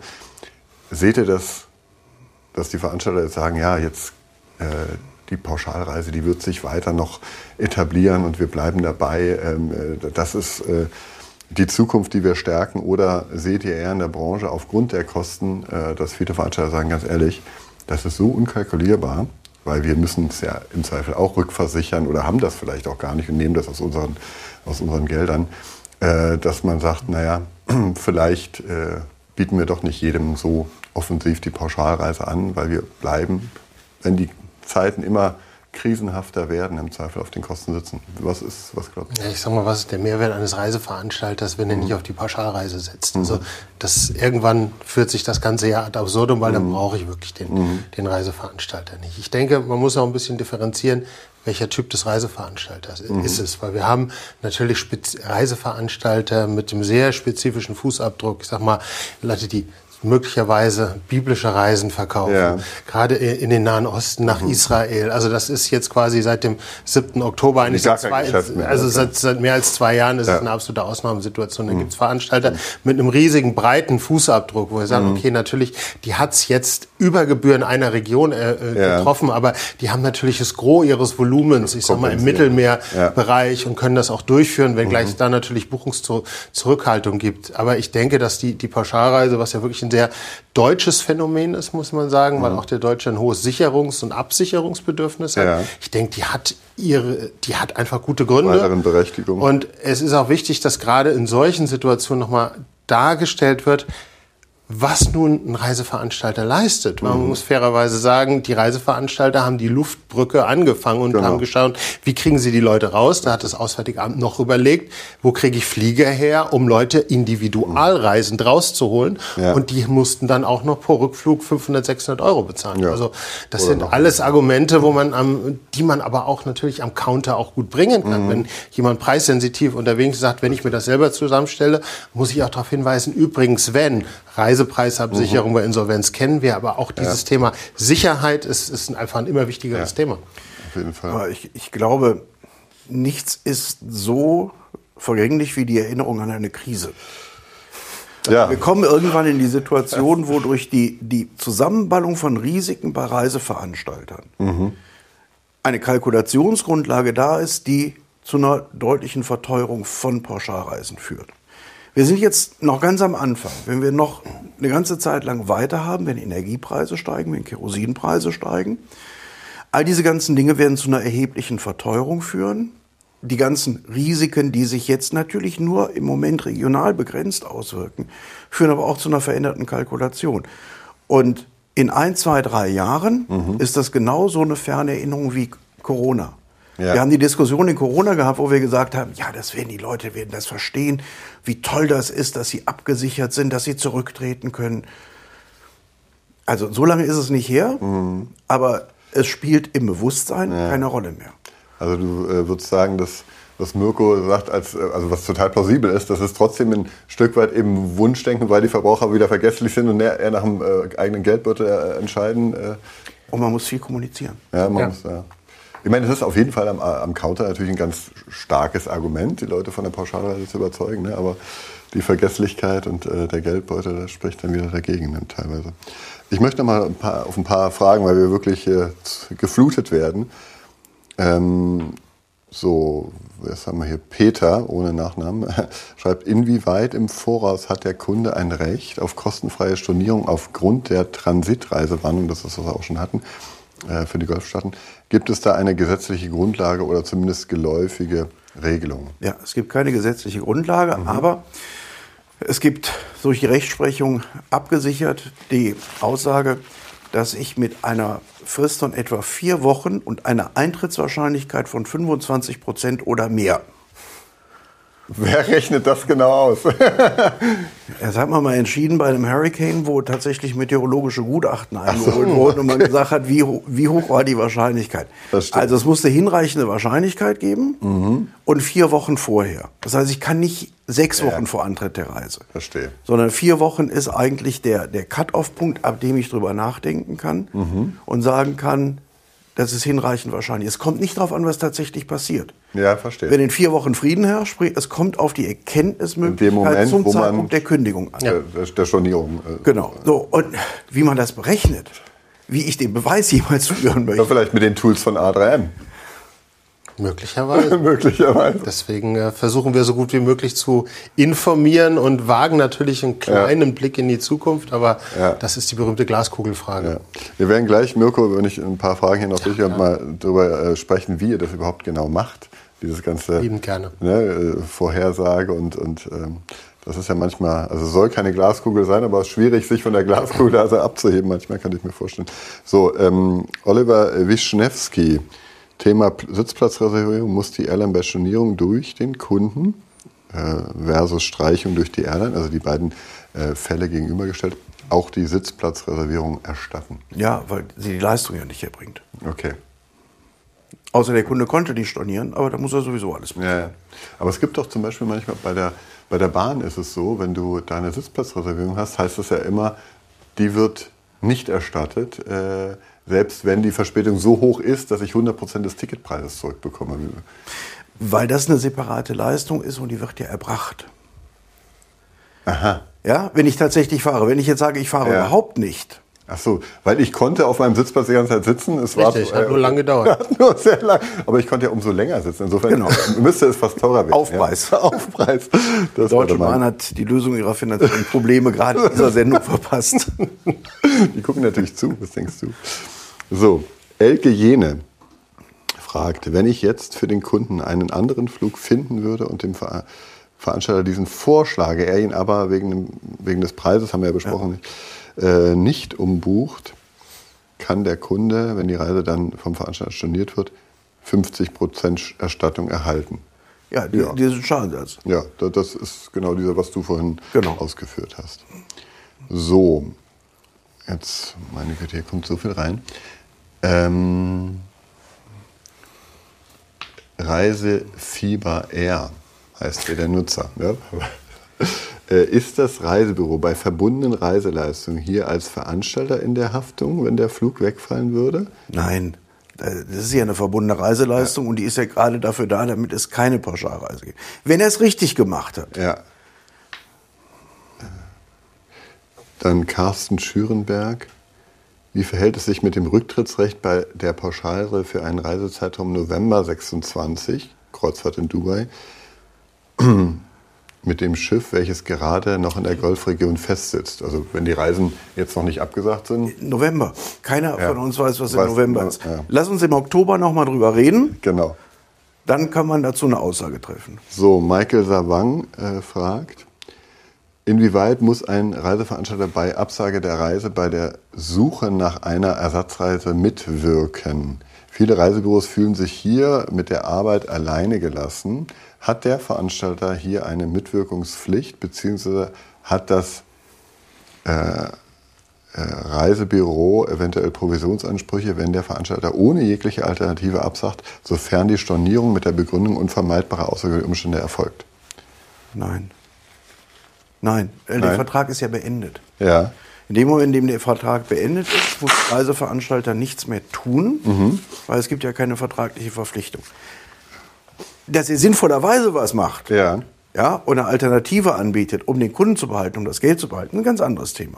B: seht ihr das, dass die Veranstalter jetzt sagen, ja, jetzt äh, die Pauschalreise, die wird sich weiter noch etablieren und wir bleiben dabei, ähm, das ist äh, die Zukunft, die wir stärken, oder seht ihr eher in der Branche aufgrund der Kosten, äh, dass viele Veranstalter sagen, ganz ehrlich, das ist so unkalkulierbar, weil wir müssen es ja im Zweifel auch rückversichern oder haben das vielleicht auch gar nicht und nehmen das aus unseren, aus unseren Geldern, äh, dass man sagt, naja, vielleicht äh, bieten wir doch nicht jedem so offensiv die Pauschalreise an, weil wir bleiben, wenn die Zeiten immer krisenhafter werden, im Zweifel auf den Kosten sitzen. Was ist, was glaubt ihr?
C: Ja, ich sag mal, was ist der Mehrwert eines Reiseveranstalters, wenn er mhm. nicht auf die Pauschalreise setzt? Mhm. Also das, irgendwann führt sich das Ganze ja ad absurdum, weil mhm. dann brauche ich wirklich den, mhm. den Reiseveranstalter nicht. Ich denke, man muss auch ein bisschen differenzieren, welcher Typ des Reiseveranstalters mhm. ist es. Weil wir haben natürlich Spez- Reiseveranstalter mit dem sehr spezifischen Fußabdruck. Ich sag mal, Leute, die möglicherweise biblische Reisen verkaufen, ja. gerade in den Nahen Osten nach mhm. Israel. Also das ist jetzt quasi seit dem siebten Oktober, eigentlich seit, zwei, mehr, also seit, seit mehr als zwei Jahren ist ja. es eine absolute Ausnahmesituation. Da mhm. gibt es Veranstalter mhm. mit einem riesigen, breiten Fußabdruck, wo wir sagen, mhm. okay, natürlich, die hat's jetzt über Gebühren einer Region äh, ja. getroffen, aber die haben natürlich das Gros ihres Volumens, ich sag mal, im Mittelmeerbereich ja. und können das auch durchführen, wenngleich mhm. es da natürlich Buchungszurückhaltung gibt. Aber ich denke, dass die, die Pauschalreise, was ja wirklich ein sehr deutsches Phänomen ist, muss man sagen, mhm. weil auch der Deutsche ein hohes Sicherungs- und Absicherungsbedürfnis hat. Ja. Ich denke, die hat ihre, die hat einfach gute Gründe.
B: Weiteren Berechtigung.
C: Und es ist auch wichtig, dass gerade in solchen Situationen nochmal dargestellt wird, was nun ein Reiseveranstalter leistet. Man mhm. muss fairerweise sagen, die Reiseveranstalter haben die Luftbrücke angefangen und genau. haben geschaut, wie kriegen sie die Leute raus. Da hat das Auswärtige Amt noch überlegt, wo kriege ich Flieger her, um Leute individualreisend rauszuholen. Ja. Und die mussten dann auch noch pro Rückflug fünfhundert, sechshundert Euro bezahlen. Ja. Also das Oder sind alles Argumente, wo man am, die man aber auch natürlich am Counter auch gut bringen kann. Mhm. Wenn jemand preissensitiv unterwegs sagt, wenn ich mir das selber zusammenstelle, muss ich auch darauf hinweisen, übrigens, wenn Reisepreisabsicherung mhm. bei Insolvenz kennen wir, aber auch dieses ja. Thema Sicherheit ist, ist einfach ein immer wichtigeres ja. Thema.
B: Auf jeden Fall.
D: Aber ich, ich glaube, nichts ist so vergänglich wie die Erinnerung an eine Krise. Ja. Wir kommen irgendwann in die Situation, wo durch die, die Zusammenballung von Risiken bei Reiseveranstaltern mhm. eine Kalkulationsgrundlage da ist, die zu einer deutlichen Verteuerung von Pauschalreisen führt. Wir sind jetzt noch ganz am Anfang. Wenn wir noch eine ganze Zeit lang weiter haben, wenn Energiepreise steigen, wenn Kerosinpreise steigen, all diese ganzen Dinge werden zu einer erheblichen Verteuerung führen. Die ganzen Risiken, die sich jetzt natürlich nur im Moment regional begrenzt auswirken, führen aber auch zu einer veränderten Kalkulation. Und in ein, zwei, drei Jahren mhm. ist das genau so eine ferne Erinnerung wie Corona. Ja. Wir haben die Diskussion in Corona gehabt, wo wir gesagt haben, ja, das werden die Leute werden das verstehen, wie toll das ist, dass sie abgesichert sind, dass sie zurücktreten können. Also so lange ist es nicht her, mhm. aber es spielt im Bewusstsein ja. keine Rolle mehr.
B: Also du äh, würdest sagen, dass was Mirko sagt, als, also was total plausibel ist, das ist trotzdem ein Stück weit eben Wunschdenken, weil die Verbraucher wieder vergesslich sind und eher nach dem äh, eigenen Geldbeutel äh, entscheiden. Äh.
D: Und man muss viel kommunizieren.
B: Ja, man
C: ja.
B: muss, ja. Ich meine, das ist auf jeden Fall am, am Counter natürlich ein ganz starkes Argument, die Leute von der Pauschalreise zu überzeugen, ne? Aber die Vergesslichkeit und äh, der Geldbeutel, das spricht dann wieder dagegen, ne, teilweise. Ich möchte noch mal ein paar, auf ein paar Fragen, weil wir wirklich äh, geflutet werden. Ähm, so, was haben wir hier? Peter, ohne Nachnamen, schreibt, inwieweit im Voraus hat der Kunde ein Recht auf kostenfreie Stornierung aufgrund der Transitreisewarnung, das ist, was wir auch schon hatten, äh, für die Golfstaaten. Gibt es da eine gesetzliche Grundlage oder zumindest geläufige Regelung?
D: Ja, es gibt keine gesetzliche Grundlage, mhm. aber es gibt durch die Rechtsprechung abgesichert die Aussage, dass ich mit einer Frist von etwa vier Wochen und einer Eintrittswahrscheinlichkeit von fünfundzwanzig Prozent oder mehr.
B: Wer rechnet das genau aus?
D: Das hat man mal entschieden bei einem Hurricane, wo tatsächlich meteorologische Gutachten eingeholt so, wurden und man okay. gesagt hat, wie, wie hoch war die Wahrscheinlichkeit. Also es musste hinreichende Wahrscheinlichkeit geben mhm. und vier Wochen vorher. Das heißt, ich kann nicht sechs Wochen ja. vor Antritt der Reise.
B: Verstehe.
D: Sondern vier Wochen ist eigentlich der, der Cut-off-Punkt, ab dem ich drüber nachdenken kann mhm. und sagen kann, das ist hinreichend wahrscheinlich. Es kommt nicht darauf an, was tatsächlich passiert.
B: Ja, verstehe.
D: Wenn in vier Wochen Frieden herrscht, sprich, es kommt auf die Erkenntnismöglichkeit
B: Moment,
D: zum
B: wo
D: Zeitpunkt
B: man
D: der Kündigung an.
B: Der, der, der Stornierung. Äh,
D: genau. So, und wie man das berechnet, wie ich den Beweis jemals führen möchte.
B: Ja, vielleicht mit den Tools von A drei M.
C: Möglicherweise.
B: Möglicherweise.
C: Deswegen äh, versuchen wir so gut wie möglich zu informieren und wagen natürlich einen kleinen ja. Blick in die Zukunft, aber ja. das ist die berühmte Glaskugelfrage. Ja.
B: Wir werden gleich, Mirko, wenn ich ein paar Fragen hier noch durch habe, ja. mal darüber äh, sprechen, wie ihr das überhaupt genau macht. Dieses ganze
C: gerne.
B: Ne, äh, Vorhersage und, und ähm, das ist ja manchmal, also soll keine Glaskugel sein, aber es ist schwierig, sich von der Glaskugel also abzuheben. Manchmal kann ich mir vorstellen. So, ähm, Oliver Wischnewski. Thema Sitzplatzreservierung, muss die Airline bei Stornierung durch den Kunden äh, versus Streichung durch die Airline, also die beiden äh, Fälle gegenübergestellt, auch die Sitzplatzreservierung erstatten?
D: Ja, weil sie die Leistung ja nicht erbringt.
B: Okay.
D: Außer der Kunde konnte die stornieren, aber da muss er sowieso alles machen.
B: Ja, ja. Aber es gibt doch zum Beispiel manchmal bei der, bei der Bahn ist es so, wenn du deine Sitzplatzreservierung hast, heißt das ja immer, die wird nicht erstattet, äh, selbst wenn die Verspätung so hoch ist, dass ich hundert Prozent des Ticketpreises zurückbekomme.
D: Weil das eine separate Leistung ist und die wird ja erbracht.
B: Aha.
D: Ja, wenn ich tatsächlich fahre. Wenn ich jetzt sage, ich fahre ja. überhaupt nicht.
B: Ach so, weil ich konnte auf meinem Sitzplatz die ganze Zeit sitzen. Es
C: Richtig,
B: war,
C: hat äh, nur lang gedauert.
B: Hat nur sehr lang. Aber ich konnte ja umso länger sitzen. Insofern genau. müsste es fast teurer werden.
D: Aufpreis.
B: Ja. Aufpreis.
D: Das Deutsche Bahn hat die Lösung ihrer finanziellen Probleme gerade in dieser Sendung verpasst.
B: Die gucken natürlich zu, was denkst du? So, Elke Jene fragt, wenn ich jetzt für den Kunden einen anderen Flug finden würde und dem Ver- Veranstalter diesen vorschlage, er ihn aber wegen, dem, wegen des Preises, haben wir ja besprochen, ja. Äh, nicht umbucht, kann der Kunde, wenn die Reise dann vom Veranstalter storniert wird, fünfzig Prozent Erstattung erhalten.
D: Ja, die, ja. diesen Schadensersatz.
B: Ja, das ist genau dieser, was du vorhin
D: genau.
B: ausgeführt hast. So, jetzt, meine Güte, hier kommt so viel rein. Ähm, Reisefieber Air heißt hier der Nutzer. Ja? Äh, ist das Reisebüro bei verbundenen Reiseleistungen hier als Veranstalter in der Haftung, wenn der Flug wegfallen würde?
D: Nein. Das ist ja eine verbundene Reiseleistung ja. und die ist ja gerade dafür da, damit es keine Pauschalreise gibt. Wenn er es richtig gemacht hat.
B: Ja. Dann Carsten Schürenberg. Wie verhält es sich mit dem Rücktrittsrecht bei der Pauschalreise für einen Reisezeitraum November sechsundzwanzig, Kreuzfahrt in Dubai, mit dem Schiff, welches gerade noch in der Golfregion festsitzt? Also wenn die Reisen jetzt noch nicht abgesagt sind.
D: November. Keiner ja. von uns weiß, was
B: weiß,
D: im November ist.
B: Ja.
D: Lass uns im Oktober noch mal drüber reden.
B: Genau.
D: Dann kann man dazu eine Aussage treffen.
B: So, Michael Savang äh, fragt, inwieweit muss ein Reiseveranstalter bei Absage der Reise bei der Suche nach einer Ersatzreise mitwirken? Viele Reisebüros fühlen sich hier mit der Arbeit alleine gelassen. Hat der Veranstalter hier eine Mitwirkungspflicht, beziehungsweise hat das äh, äh, Reisebüro eventuell Provisionsansprüche, wenn der Veranstalter ohne jegliche Alternative absagt, sofern die Stornierung mit der Begründung unvermeidbarer außergewöhnlicher Umstände erfolgt?
D: Nein. Nein, der Nein. Vertrag ist ja beendet.
B: Ja.
D: In dem Moment, in dem der Vertrag beendet ist, muss der Reiseveranstalter nichts mehr tun, mhm. weil es gibt ja keine vertragliche Verpflichtung. Dass er sinnvollerweise was macht
B: ja.
D: Ja, und eine Alternative anbietet, um den Kunden zu behalten, um das Geld zu behalten, ein ganz anderes Thema.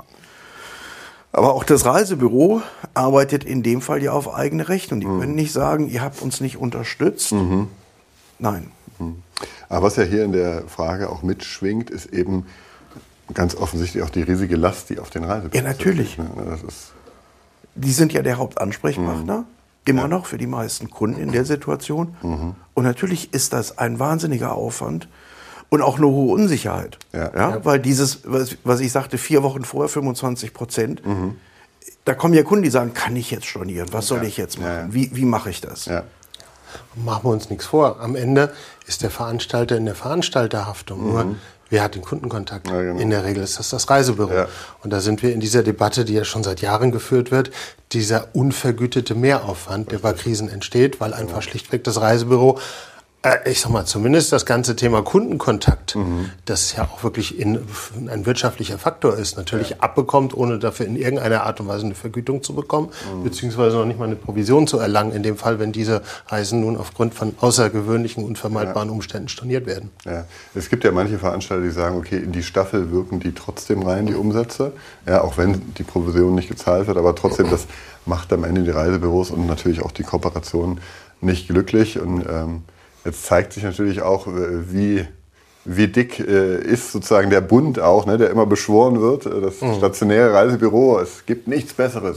D: Aber auch das Reisebüro arbeitet in dem Fall ja auf eigene Rechnung. Die mhm. können nicht sagen, ihr habt uns nicht unterstützt. Mhm. Nein.
B: Mhm. Aber was ja hier in der Frage auch mitschwingt, ist eben ganz offensichtlich auch die riesige Last, die auf den Reisebüros
D: Ja, natürlich.
B: ist. Das ist
D: die sind ja der Hauptansprechpartner, mhm. immer
B: ja.
D: noch für die meisten Kunden in der Situation. Mhm. Und natürlich ist das ein wahnsinniger Aufwand und auch eine hohe Unsicherheit.
B: Ja.
D: Ja, ja. Weil dieses, was, was ich sagte, vier Wochen vorher, fünfundzwanzig Prozent, mhm. da kommen ja Kunden, die sagen, kann ich jetzt stornieren? Was soll
B: ja.
D: ich jetzt machen?
B: Ja, ja.
D: Wie, wie mache ich das?
B: Ja.
C: Machen wir uns nichts vor. Am Ende ist der Veranstalter in der Veranstalterhaftung. Mhm. Nur, wer hat den Kundenkontakt?
B: Ja, genau.
C: In der Regel ist das das Reisebüro. Ja. Und da sind wir in dieser Debatte, die ja schon seit Jahren geführt wird, dieser unvergütete Mehraufwand, der bei Krisen entsteht, weil einfach schlichtweg das Reisebüro, äh, ich sag mal, zumindest das ganze Thema Kundenkontakt, mhm. das ja auch wirklich in, ein wirtschaftlicher Faktor ist, natürlich ja. abbekommt, ohne dafür in irgendeiner Art und Weise eine Vergütung zu bekommen, mhm. beziehungsweise noch nicht mal eine Provision zu erlangen, in dem Fall, wenn diese Reisen nun aufgrund von außergewöhnlichen, unvermeidbaren ja. Umständen storniert werden.
B: Ja. Es gibt ja manche Veranstalter, die sagen, okay, in die Staffel wirken die trotzdem rein, die Umsätze, ja, auch wenn die Provision nicht gezahlt wird, aber trotzdem, das macht am Ende die Reisebüros und natürlich auch die Kooperation nicht glücklich. Und ähm, jetzt zeigt sich natürlich auch, wie, wie dick äh, ist sozusagen der Bund auch, ne, der immer beschworen wird, das mhm. stationäre Reisebüro, es gibt nichts Besseres.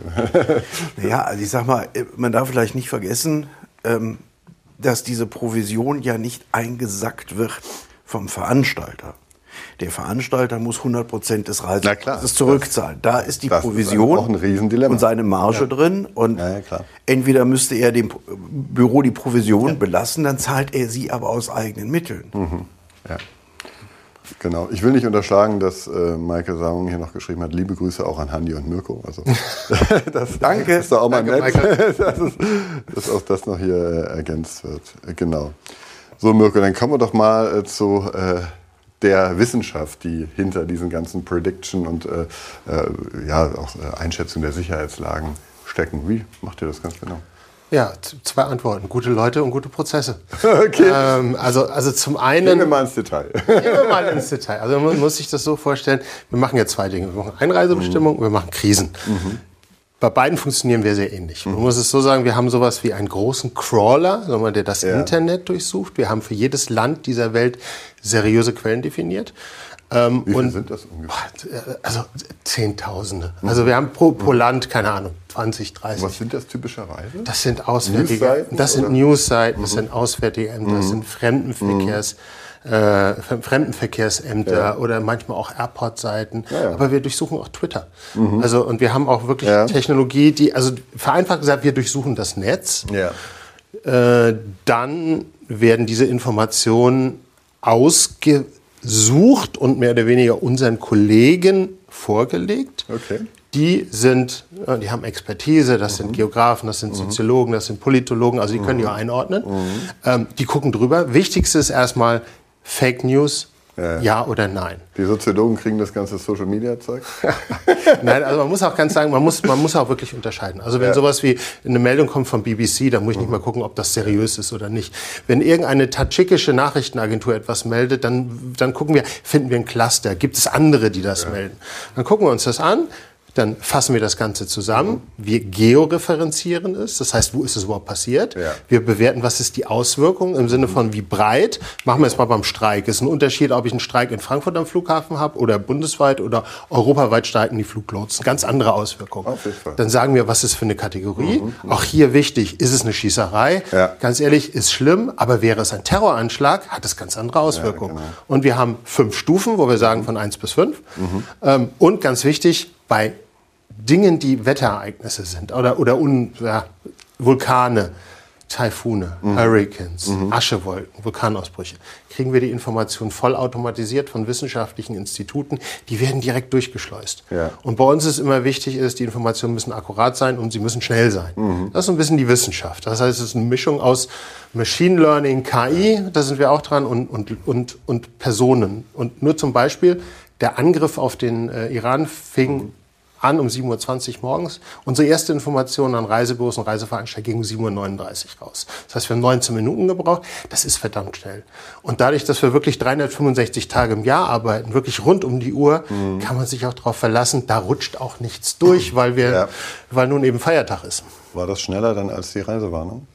D: Ja, also ich sag mal, man darf vielleicht nicht vergessen, ähm, dass diese Provision ja nicht eingesackt wird vom Veranstalter. Der Veranstalter muss hundert Prozent des Reisepreis zurückzahlen. Da ist die
B: das
D: Provision
B: ist auch ein Riesendilemma.
D: Und seine Marge ja. drin. Und
B: ja, ja, klar.
D: entweder müsste er dem Büro die Provision ja. belassen, dann zahlt er sie aber aus eigenen Mitteln.
B: Mhm. Ja. Genau. Ich will nicht unterschlagen, dass äh, Michael Savang hier noch geschrieben hat, liebe Grüße auch an Handy und Mirko. Also, das
D: Danke.
B: ist doch auch mal
C: Danke,
B: nett, dass, es, dass auch das noch hier äh, ergänzt wird. Genau. So, Mirko, dann kommen wir doch mal äh, zu äh, der Wissenschaft, die hinter diesen ganzen Prediction und äh, äh, ja, auch äh, Einschätzung der Sicherheitslagen stecken. Wie macht ihr das ganz genau?
C: Ja, zwei Antworten. Gute Leute und gute Prozesse.
B: Okay.
C: Ähm, also, also zum einen...
B: Gehen wir mal ins Detail.
C: Gehen wir mal ins Detail. Also man muss sich das so vorstellen, wir machen jetzt zwei Dinge. Wir machen Einreisebestimmung mhm. und wir machen Krisen. Mhm. Bei beiden funktionieren wir sehr ähnlich. Man mhm. muss es so sagen, wir haben sowas wie einen großen Crawler, der das ja. Internet durchsucht. Wir haben für jedes Land dieser Welt seriöse Quellen definiert.
B: Ähm, Wie viele sind das ungefähr?
C: Also Zehntausende. Mhm. Also wir haben pro, pro Land, keine Ahnung, zwanzig, dreißig.
B: Was sind das typischerweise?
C: Das sind Auswärtige, das sind Newsseiten, mhm. das sind Auswärtige Ämter, mhm. das sind Fremdenverkehrs, mhm. äh, Fremdenverkehrsämter ja. oder manchmal auch Airport-Seiten. Ja, ja. Aber wir durchsuchen auch Twitter. Mhm. Also, und wir haben auch wirklich ja. Technologie, die, also vereinfacht gesagt, wir durchsuchen das Netz.
B: Ja.
C: Äh, dann werden diese Informationen ausgesucht und mehr oder weniger unseren Kollegen vorgelegt.
B: Okay.
C: Die sind, die haben Expertise, das mhm. sind Geografen, das sind Soziologen, das sind Politologen, also die können die einordnen. Mhm. Ähm, die gucken drüber. Wichtigste ist erstmal Fake News, ja. ja oder nein.
B: Die Soziologen kriegen das ganze Social-Media-Zeug?
C: Nein, also man muss auch ganz sagen, man muss, man muss auch wirklich unterscheiden. Also wenn ja. sowas wie eine Meldung kommt vom B B C, dann muss ich nicht mal gucken, ob das seriös ist oder nicht. Wenn irgendeine tadschikische Nachrichtenagentur etwas meldet, dann, dann gucken wir, finden wir ein Cluster, gibt es andere, die das ja. melden. Dann gucken wir uns das an. Dann fassen wir das Ganze zusammen. Wir georeferenzieren es. Das heißt, wo ist es überhaupt passiert? Ja. Wir bewerten, was ist die Auswirkung im Sinne von wie breit. Machen wir es mal beim Streik. Es ist ein Unterschied, ob ich einen Streik in Frankfurt am Flughafen habe oder bundesweit oder europaweit streiken die Fluglotsen. Ganz andere Auswirkungen. Auf jeden Fall. Dann sagen wir, was ist für eine Kategorie. Mhm. Auch hier wichtig, ist es eine Schießerei? Ja. Ganz ehrlich, ist schlimm. Aber wäre es ein Terroranschlag, hat es ganz andere Auswirkungen. Ja, genau. Und wir haben fünf Stufen, wo wir sagen von eins bis fünf. Mhm. Ähm, und ganz wichtig, bei Dingen, die Wetterereignisse sind oder, oder un, ja, Vulkane, Taifune, mhm. Hurricanes, mhm. Aschewolken, Vulkanausbrüche, kriegen wir die Informationen vollautomatisiert von wissenschaftlichen Instituten. Die werden direkt durchgeschleust. Ja. Und bei uns ist immer wichtig, ist, die Informationen müssen akkurat sein und sie müssen schnell sein. Mhm. Das ist so ein bisschen die Wissenschaft. Das heißt, es ist eine Mischung aus Machine Learning, K I, da sind wir auch dran, und, und, und, und Personen. Und nur zum Beispiel, der Angriff auf den äh, Iran fing mhm. an um sieben Uhr zwanzig morgens. Unsere erste Information an Reisebüros und Reiseveranstalter ging um sieben Uhr neununddreißig raus. Das heißt, wir haben neunzehn Minuten gebraucht. Das ist verdammt schnell. Und dadurch, dass wir wirklich dreihundertfünfundsechzig Tage im Jahr arbeiten, wirklich rund um die Uhr, mhm. kann man sich auch darauf verlassen, da rutscht auch nichts durch, weil wir, ja. weil nun eben Feiertag ist.
B: War das schneller dann als die Reisewarnung?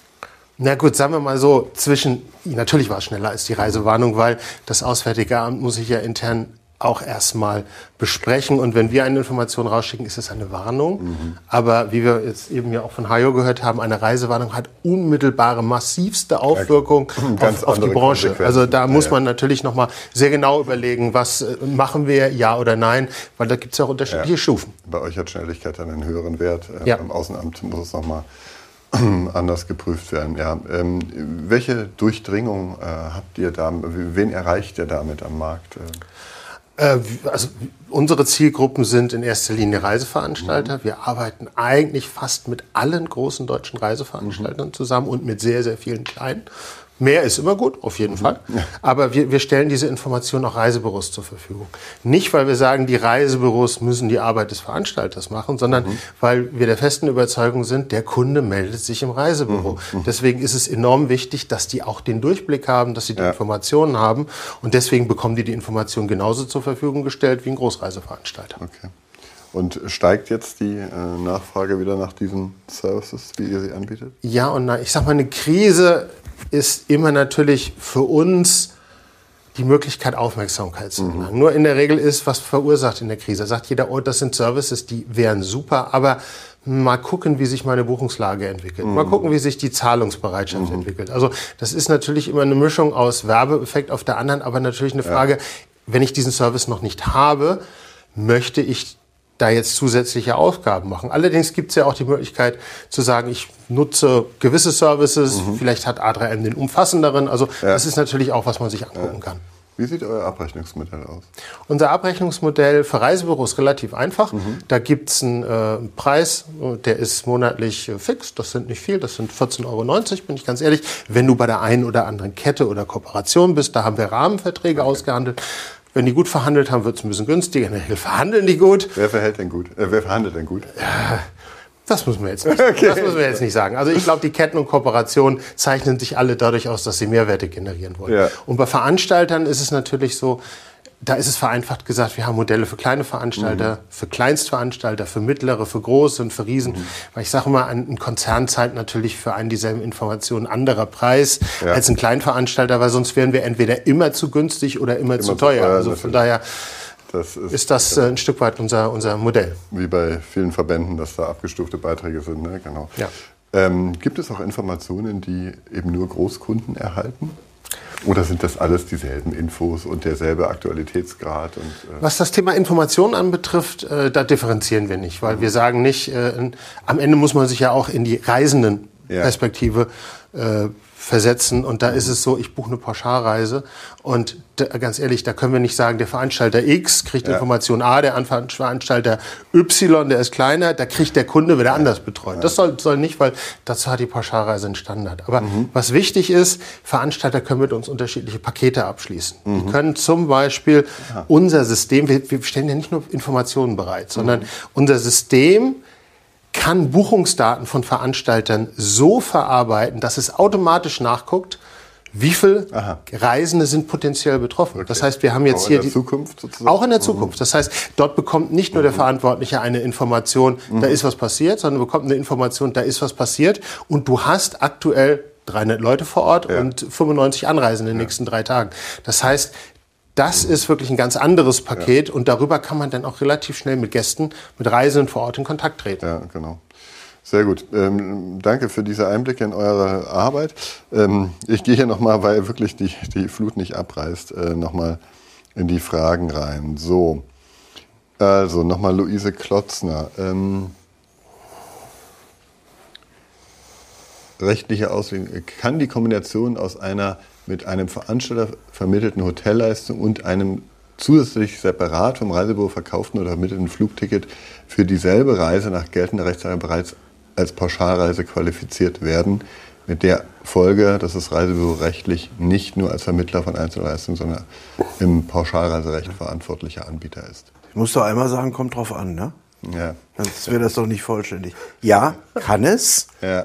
C: Na gut, sagen wir mal so, zwischen, natürlich war es schneller als die Reisewarnung, weil das Auswärtige Amt muss sich ja intern auch erstmal besprechen. Und wenn wir eine Information rausschicken, ist es eine Warnung. Mhm. Aber wie wir jetzt eben ja auch von Hajo gehört haben, eine Reisewarnung hat unmittelbare, massivste Auswirkungen ja, auf, auf die Branche. Also da muss ja. man natürlich nochmal sehr genau überlegen, was äh, machen wir, ja oder nein, weil da gibt es ja auch unterschiedliche ja. Stufen.
B: Bei euch hat Schnelligkeit dann einen höheren Wert. Äh,
C: ja.
B: Beim Außenamt muss es nochmal anders geprüft werden. Ja. Ähm, welche Durchdringung äh, habt ihr da? Wen erreicht ihr damit am Markt?
C: Also unsere Zielgruppen sind in erster Linie Reiseveranstalter. Mhm. Wir arbeiten eigentlich fast mit allen großen deutschen Reiseveranstaltern mhm. zusammen und mit sehr, sehr vielen kleinen. Mehr ist immer gut, auf jeden mhm. Fall. Ja. Aber wir, wir stellen diese Informationen auch Reisebüros zur Verfügung. Nicht, weil wir sagen, die Reisebüros müssen die Arbeit des Veranstalters machen, sondern mhm. weil wir der festen Überzeugung sind, der Kunde meldet sich im Reisebüro. Mhm. Deswegen ist es enorm wichtig, dass die auch den Durchblick haben, dass sie die ja. Informationen haben. Und deswegen bekommen die die Informationen genauso zur Verfügung gestellt wie ein Großreiseveranstalter.
B: Okay. Und steigt jetzt die äh, Nachfrage wieder nach diesen Services, wie ihr sie anbietet?
C: Ja und nein. Ich sag mal, eine Krise ist immer natürlich für uns die Möglichkeit, Aufmerksamkeit zu erlangen. Mhm. Nur in der Regel ist, was verursacht in der Krise. Sagt jeder, oh, das sind Services, die wären super, aber mal gucken, wie sich meine Buchungslage entwickelt. Mhm. Mal gucken, wie sich die Zahlungsbereitschaft mhm. entwickelt. Also das ist natürlich immer eine Mischung aus Werbeeffekt auf der anderen, aber natürlich eine Frage, ja. wenn ich diesen Service noch nicht habe, möchte ich da jetzt zusätzliche Aufgaben machen. Allerdings gibt es ja auch die Möglichkeit zu sagen, ich nutze gewisse Services, mhm. vielleicht hat A drei M den umfassenderen. Also ja. das ist natürlich auch, was man sich angucken ja. kann.
B: Wie sieht euer Abrechnungsmodell aus?
C: Unser Abrechnungsmodell für Reisebüros ist relativ einfach. Mhm. Da gibt es einen äh, Preis, der ist monatlich äh, fix. Das sind nicht viel, das sind vierzehn Euro neunzig, bin ich ganz ehrlich. Wenn du bei der einen oder anderen Kette oder Kooperation bist, da haben wir Rahmenverträge okay. ausgehandelt. Wenn die gut verhandelt haben, wird es ein bisschen günstiger. In der Regel verhandeln die gut.
B: Wer verhält denn gut? Äh, wer verhandelt denn gut?
C: Ja, das müssen wir jetzt nicht, okay. das müssen wir jetzt nicht sagen. Also ich glaube, die Ketten und Kooperationen zeichnen sich alle dadurch aus, dass sie Mehrwerte generieren wollen. Ja. Und bei Veranstaltern ist es natürlich so, da ist es vereinfacht gesagt, wir haben Modelle für kleine Veranstalter, mhm. für Kleinstveranstalter, für mittlere, für große und für Riesen. Mhm. Weil ich sage mal, ein Konzern zahlt natürlich für einen dieselben Informationen anderer Preis ja. als ein Kleinveranstalter, weil sonst wären wir entweder immer zu günstig oder immer, immer zu teuer. teuer. Also von daher das ist, ist das äh, ein Stück weit unser, unser Modell.
B: Wie bei vielen Verbänden, dass da abgestufte Beiträge sind. Ne? Genau.
C: Ja.
B: Ähm, gibt es auch Informationen, die eben nur Großkunden erhalten? Oder sind das alles dieselben Infos und derselbe Aktualitätsgrad? Und, äh
C: Was das Thema Informationen anbetrifft, äh, da differenzieren wir nicht. Weil mhm. wir sagen nicht, äh, am Ende muss man sich ja auch in die Reisenden Perspektive äh, versetzen. Und da ist es so, ich buche eine Pauschalreise und da, ganz ehrlich, da können wir nicht sagen, der Veranstalter X kriegt ja. Information A, der Veranstalter Y, der ist kleiner, da kriegt der Kunde wieder anders betreut. Ja. Das soll, soll nicht, weil dazu hat die Pauschalreise einen Standard. Aber mhm. was wichtig ist, Veranstalter können mit uns unterschiedliche Pakete abschließen. Mhm. Die können zum Beispiel ja. unser System, wir, wir stellen ja nicht nur Informationen bereit, sondern mhm. unser System kann Buchungsdaten von Veranstaltern so verarbeiten, dass es automatisch nachguckt, wie viele Aha. Reisende sind potenziell betroffen. Okay. Das heißt, wir haben jetzt
B: auch
C: hier
B: in der
C: die,
B: Zukunft sozusagen?
C: Auch in der Zukunft. Das heißt, dort bekommt nicht nur der Verantwortliche eine Information, mhm. da ist was passiert, sondern bekommt eine Information, da ist was passiert. Und du hast aktuell dreihundert Leute vor Ort ja. und fünfundneunzig Anreisen in den ja. nächsten drei Tagen. Das heißt, das ist wirklich ein ganz anderes Paket ja. und darüber kann man dann auch relativ schnell mit Gästen, mit Reisenden vor Ort in Kontakt treten.
B: Ja, genau. Sehr gut. Ähm, danke für diese Einblicke in eure Arbeit. Ähm, ich gehe hier nochmal, weil wirklich die, die Flut nicht abreißt, äh, nochmal in die Fragen rein. So, also nochmal Luise Klotzner. Ähm, rechtliche Auslegung. Kann die Kombination aus einer mit einem Veranstalter vermittelten Hotelleistung und einem zusätzlich separat vom Reisebüro verkauften oder vermittelten Flugticket für dieselbe Reise nach geltender Rechtslage bereits als Pauschalreise qualifiziert werden, mit der Folge, dass das Reisebüro rechtlich nicht nur als Vermittler von Einzelleistungen, sondern im Pauschalreiserecht verantwortlicher Anbieter ist.
D: Ich muss doch einmal sagen, kommt drauf an, ne?
B: Ja.
D: Sonst wäre das doch nicht vollständig. Ja, kann es.
B: Ja.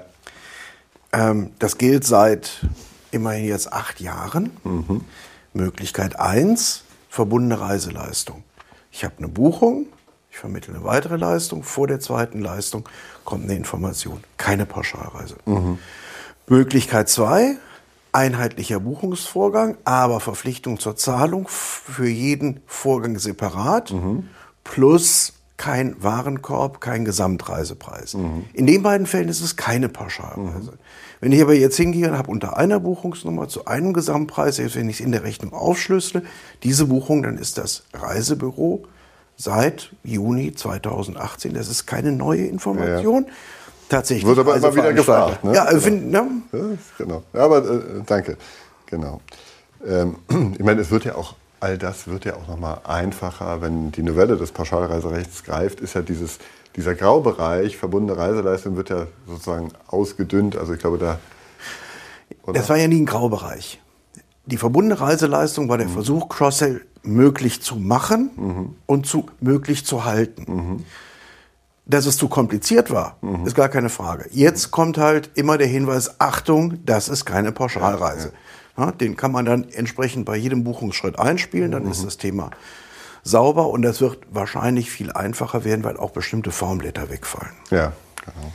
D: Ähm, das gilt seit immerhin jetzt acht Jahren. Mhm. Möglichkeit eins, verbundene Reiseleistung. Ich habe eine Buchung, ich vermittle eine weitere Leistung, vor der zweiten Leistung kommt eine Information. Keine Pauschalreise. Mhm. Möglichkeit zwei, einheitlicher Buchungsvorgang, aber Verpflichtung zur Zahlung für jeden Vorgang separat, mhm. plus kein Warenkorb, kein Gesamtreisepreis. Mhm. In den beiden Fällen ist es keine Pauschalreise. Mhm. Wenn ich aber jetzt hingehe und habe unter einer Buchungsnummer zu einem Gesamtpreis, selbst wenn ich es in der Rechnung aufschlüssele, diese Buchung, dann ist das Reisebüro seit Juni zweitausendachtzehn. Das ist keine neue Information. Ja, ja. Tatsächlich.
B: Wird aber immer wieder gefragt. Ne?
D: Ja, also
B: genau.
D: Find, ne?
B: Ja, genau. Ja, aber äh, danke. Genau. Ähm, ich meine, es wird ja auch, all das wird ja auch nochmal einfacher, wenn die Novelle des Pauschalreiserechts greift, ist ja dieses, dieser Graubereich, verbundene Reiseleistung, wird ja sozusagen ausgedünnt. Also ich glaube, da...
D: Oder? Das war ja nie ein Graubereich. Die verbundene Reiseleistung war der mhm. Versuch, Cross-Sell möglich zu machen mhm. und zu, möglich zu halten. Mhm. Dass es zu kompliziert war, mhm. ist gar keine Frage. Jetzt kommt halt immer der Hinweis, Achtung, das ist keine Pauschalreise. Ja, ja. Ja, den kann man dann entsprechend bei jedem Buchungsschritt einspielen, dann mhm. ist das Thema sauber und das wird wahrscheinlich viel einfacher werden, weil auch bestimmte Formblätter wegfallen.
B: Ja, genau.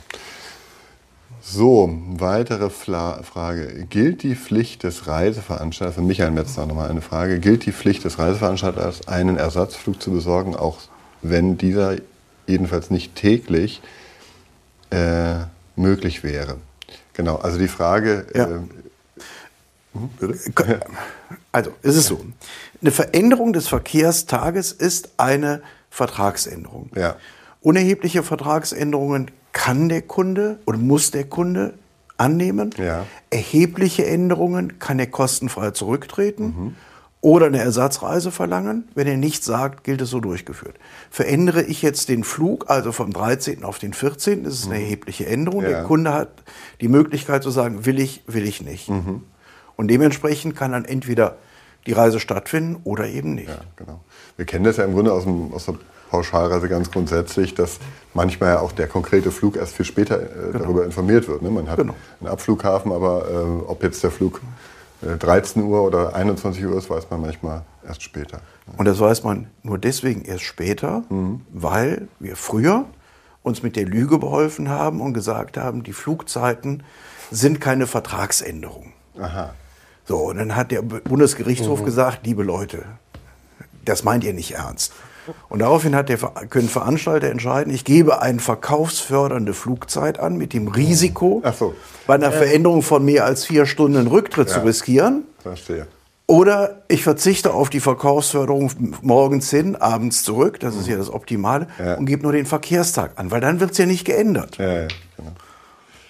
B: So, weitere Fla- Frage. Gilt die Pflicht des Reiseveranstalters, für Michael Metzner nochmal eine Frage, gilt die Pflicht des Reiseveranstalters, einen Ersatzflug zu besorgen, auch wenn dieser jedenfalls nicht täglich äh, möglich wäre? Genau, also die Frage...
D: Ja.
B: Äh, hm, bitte?
D: Also, es ist so. Eine Veränderung des Verkehrstages ist eine Vertragsänderung.
B: Ja.
D: Unerhebliche Vertragsänderungen kann der Kunde oder muss der Kunde annehmen.
B: Ja.
D: Erhebliche Änderungen kann er kostenfrei zurücktreten mhm. oder eine Ersatzreise verlangen. Wenn er nichts sagt, gilt es so durchgeführt. Verändere ich jetzt den Flug, also vom dreizehnten auf den vierzehnten, das ist eine mhm. erhebliche Änderung. Ja. Der Kunde hat die Möglichkeit zu sagen, will ich, will ich nicht. Mhm. Und dementsprechend kann dann entweder die Reise stattfinden oder eben nicht.
B: Ja, genau. Wir kennen das ja im Grunde aus, dem, aus der Pauschalreise ganz grundsätzlich, dass manchmal ja auch der konkrete Flug erst viel später äh, genau. darüber informiert wird. Ne? Man hat genau. einen Abflughafen, aber äh, ob jetzt der Flug äh, dreizehn Uhr oder einundzwanzig Uhr ist, weiß man manchmal erst später. Ne?
D: Und das weiß man nur deswegen erst später, mhm. weil wir früher uns mit der Lüge beholfen haben und gesagt haben, die Flugzeiten sind keine Vertragsänderung.
B: Aha.
D: So, und dann hat der Bundesgerichtshof mhm. gesagt, liebe Leute, das meint ihr nicht ernst. Und daraufhin hat der, können Veranstalter entscheiden, ich gebe eine verkaufsfördernde Flugzeit an mit dem Risiko,
B: Ach so.
D: bei einer Veränderung von mehr als vier Stunden Rücktritt ja. zu riskieren.
B: Verstehe.
D: Oder ich verzichte auf die Verkaufsförderung morgens hin, abends zurück, das ist ja das Optimale,
B: ja.
D: und gebe nur den Verkehrstag an, weil dann wird es ja nicht geändert.
B: Ja, ja, genau.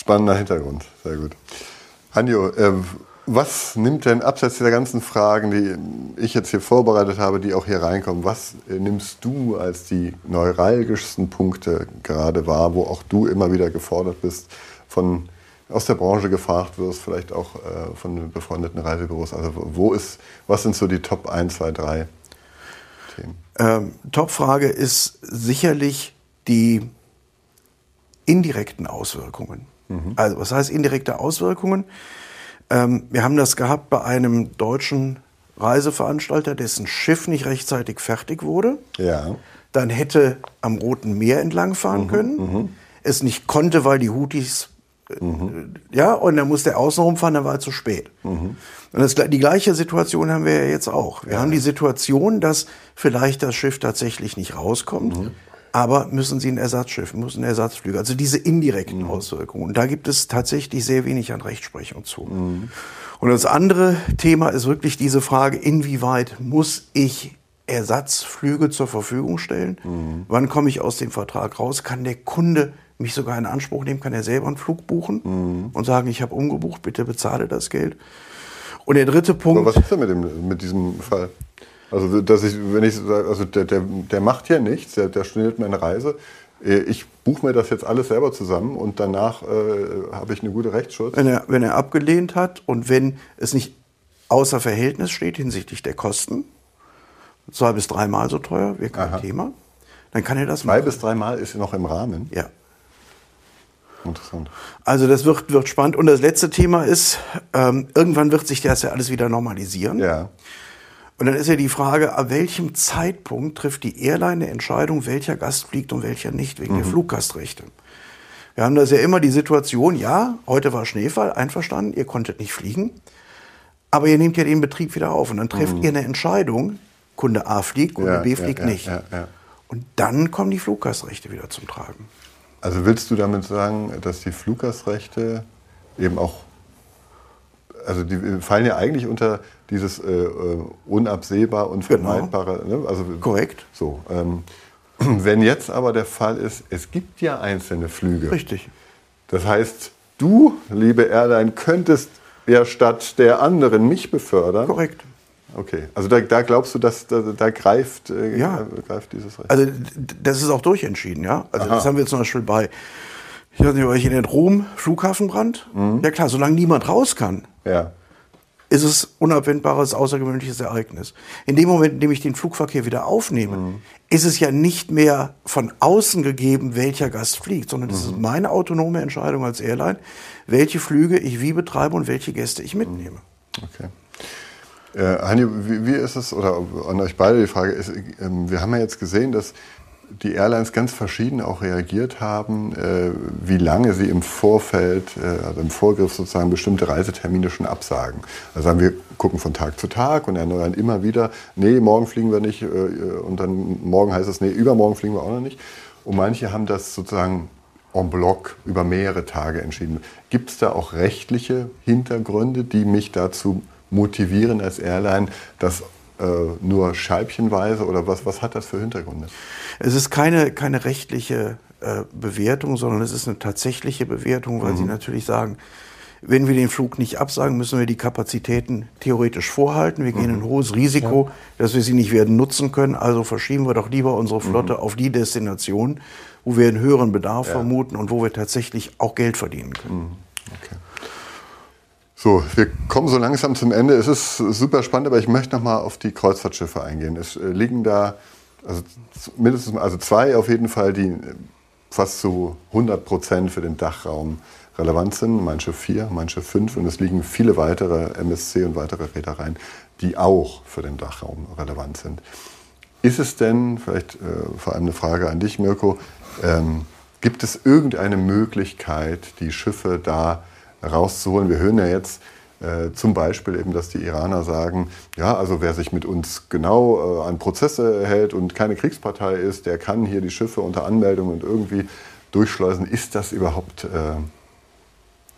B: Spannender Hintergrund, sehr gut. Hanjo, äh, was nimmt denn abseits dieser ganzen Fragen, die ich jetzt hier vorbereitet habe, die auch hier reinkommen, was äh, nimmst du als die neuralgischsten Punkte gerade wahr, wo auch du immer wieder gefordert bist, von aus der Branche gefragt wirst, vielleicht auch äh, von befreundeten Reisebüros? Also wo ist, was sind so die Top eins, zwei, drei Themen?
D: Ähm, Top-Frage ist sicherlich die indirekten Auswirkungen. Mhm. Also was heißt indirekte Auswirkungen? Ähm, wir haben das gehabt bei einem deutschen Reiseveranstalter, dessen Schiff nicht rechtzeitig fertig wurde.
B: Ja.
D: Dann hätte am Roten Meer entlangfahren mhm. können. Mhm. Es nicht konnte, weil die Houthis Mhm. Ja, und dann musste er außen rumfahren, dann war er zu spät. Mhm. Und das, die gleiche Situation haben wir ja jetzt auch. Wir ja. haben die Situation, dass vielleicht das Schiff tatsächlich nicht rauskommt, mhm. aber müssen sie ein Ersatzschiff, müssen Ersatzflüge, also diese indirekten mhm. Auswirkungen. Und da gibt es tatsächlich sehr wenig an Rechtsprechung zu. Mhm. Und das andere Thema ist wirklich diese Frage, inwieweit muss ich Ersatzflüge zur Verfügung stellen? Mhm. Wann komme ich aus dem Vertrag raus? Kann der Kunde mich sogar in Anspruch nehmen, kann er selber einen Flug buchen mhm. und sagen, ich habe umgebucht, bitte bezahle das Geld. Und der dritte Punkt...
B: Aber was ist denn mit, dem, mit diesem Fall? Also, dass ich, wenn ich sage, also der, der, der macht ja nichts, der, der storniert meine Reise. Ich buche mir das jetzt alles selber zusammen und danach äh, habe ich eine gute Rechtsschutz.
D: Wenn er, wenn er abgelehnt hat und wenn es nicht außer Verhältnis steht hinsichtlich der Kosten, zwei bis dreimal so teuer, wäre kein Aha. Thema, dann kann er das
B: machen. Zwei bis dreimal ist noch im Rahmen?
D: Ja.
B: Interessant.
D: Also das wird, wird spannend. Und das letzte Thema ist, ähm, irgendwann wird sich das ja alles wieder normalisieren.
B: Ja.
D: Und dann ist ja die Frage, ab welchem Zeitpunkt trifft die Airline eine Entscheidung, welcher Gast fliegt und welcher nicht, wegen mhm. der Fluggastrechte. Wir haben das ja immer die Situation, ja, heute war Schneefall, einverstanden, ihr konntet nicht fliegen, aber ihr nehmt ja den Betrieb wieder auf und dann trefft mhm. ihr eine Entscheidung, Kunde A fliegt, Kunde ja, B fliegt
B: ja,
D: nicht.
B: Ja, ja, ja.
D: Und dann kommen die Fluggastrechte wieder zum Tragen.
B: Also willst du damit sagen, dass die Fluggastrechte eben auch, also die fallen ja eigentlich unter dieses äh, unabsehbar und vermeidbare. Genau. Ne? Also,
D: korrekt.
B: So, ähm, wenn jetzt aber der Fall ist, es gibt ja einzelne Flüge.
D: Richtig.
B: Das heißt, du, liebe Airline, könntest ja statt der anderen mich befördern.
D: Korrekt.
B: Okay, also da, da glaubst du, dass da, da greift, äh,
D: ja.
B: greift dieses Recht?
D: Also das ist auch durchentschieden, ja. Also Aha. das haben wir zum Beispiel bei, ich weiß nicht, euch in den Rom Flughafenbrand. Mhm. Ja klar, solange niemand raus kann,
B: ja.
D: ist es unabwendbares, außergewöhnliches Ereignis. In dem Moment, in dem ich den Flugverkehr wieder aufnehme, mhm. ist es ja nicht mehr von außen gegeben, welcher Gast fliegt, sondern es mhm. ist meine autonome Entscheidung als Airline, welche Flüge ich wie betreibe und welche Gäste ich mitnehme.
B: Okay. Äh, Hanjo, wie, wie ist es, oder an euch beide die Frage ist, äh, wir haben ja jetzt gesehen, dass die Airlines ganz verschieden auch reagiert haben, äh, wie lange sie im Vorfeld, äh, also im Vorgriff sozusagen bestimmte Reisetermine schon absagen. Also sagen wir, gucken von Tag zu Tag und erneuern immer wieder, nee, morgen fliegen wir nicht äh, und dann morgen heißt es, nee, übermorgen fliegen wir auch noch nicht. Und manche haben das sozusagen en bloc über mehrere Tage entschieden. Gibt es da auch rechtliche Hintergründe, die mich dazu motivieren als Airline, das äh, nur scheibchenweise oder was, was hat das für Hintergründe?
D: Es ist keine, keine rechtliche äh, Bewertung, sondern es ist eine tatsächliche Bewertung, weil mhm. sie natürlich sagen, wenn wir den Flug nicht absagen, müssen wir die Kapazitäten theoretisch vorhalten. Wir mhm. gehen ein hohes Risiko, ja. dass wir sie nicht werden nutzen können. Also verschieben wir doch lieber unsere Flotte mhm. auf die Destination, wo wir einen höheren Bedarf ja. vermuten und wo wir tatsächlich auch Geld verdienen können.
B: Mhm. Okay. So, wir kommen so langsam zum Ende. Es ist super spannend, aber ich möchte noch mal auf die Kreuzfahrtschiffe eingehen. Es liegen da also mindestens also zwei auf jeden Fall, die fast zu hundert Prozent für den Dachraum relevant sind. Manche vier, manche fünf. Und es liegen viele weitere M S C und weitere Reedereien, die auch für den Dachraum relevant sind. Ist es denn, vielleicht äh, vor allem eine Frage an dich, Mirko, ähm, gibt es irgendeine Möglichkeit, die Schiffe da rauszuholen? Wir hören ja jetzt äh, zum Beispiel eben, dass die Iraner sagen, ja, also wer sich mit uns genau äh, an Prozesse hält und keine Kriegspartei ist, der kann hier die Schiffe unter Anmeldung und irgendwie durchschleusen. Ist das überhaupt äh,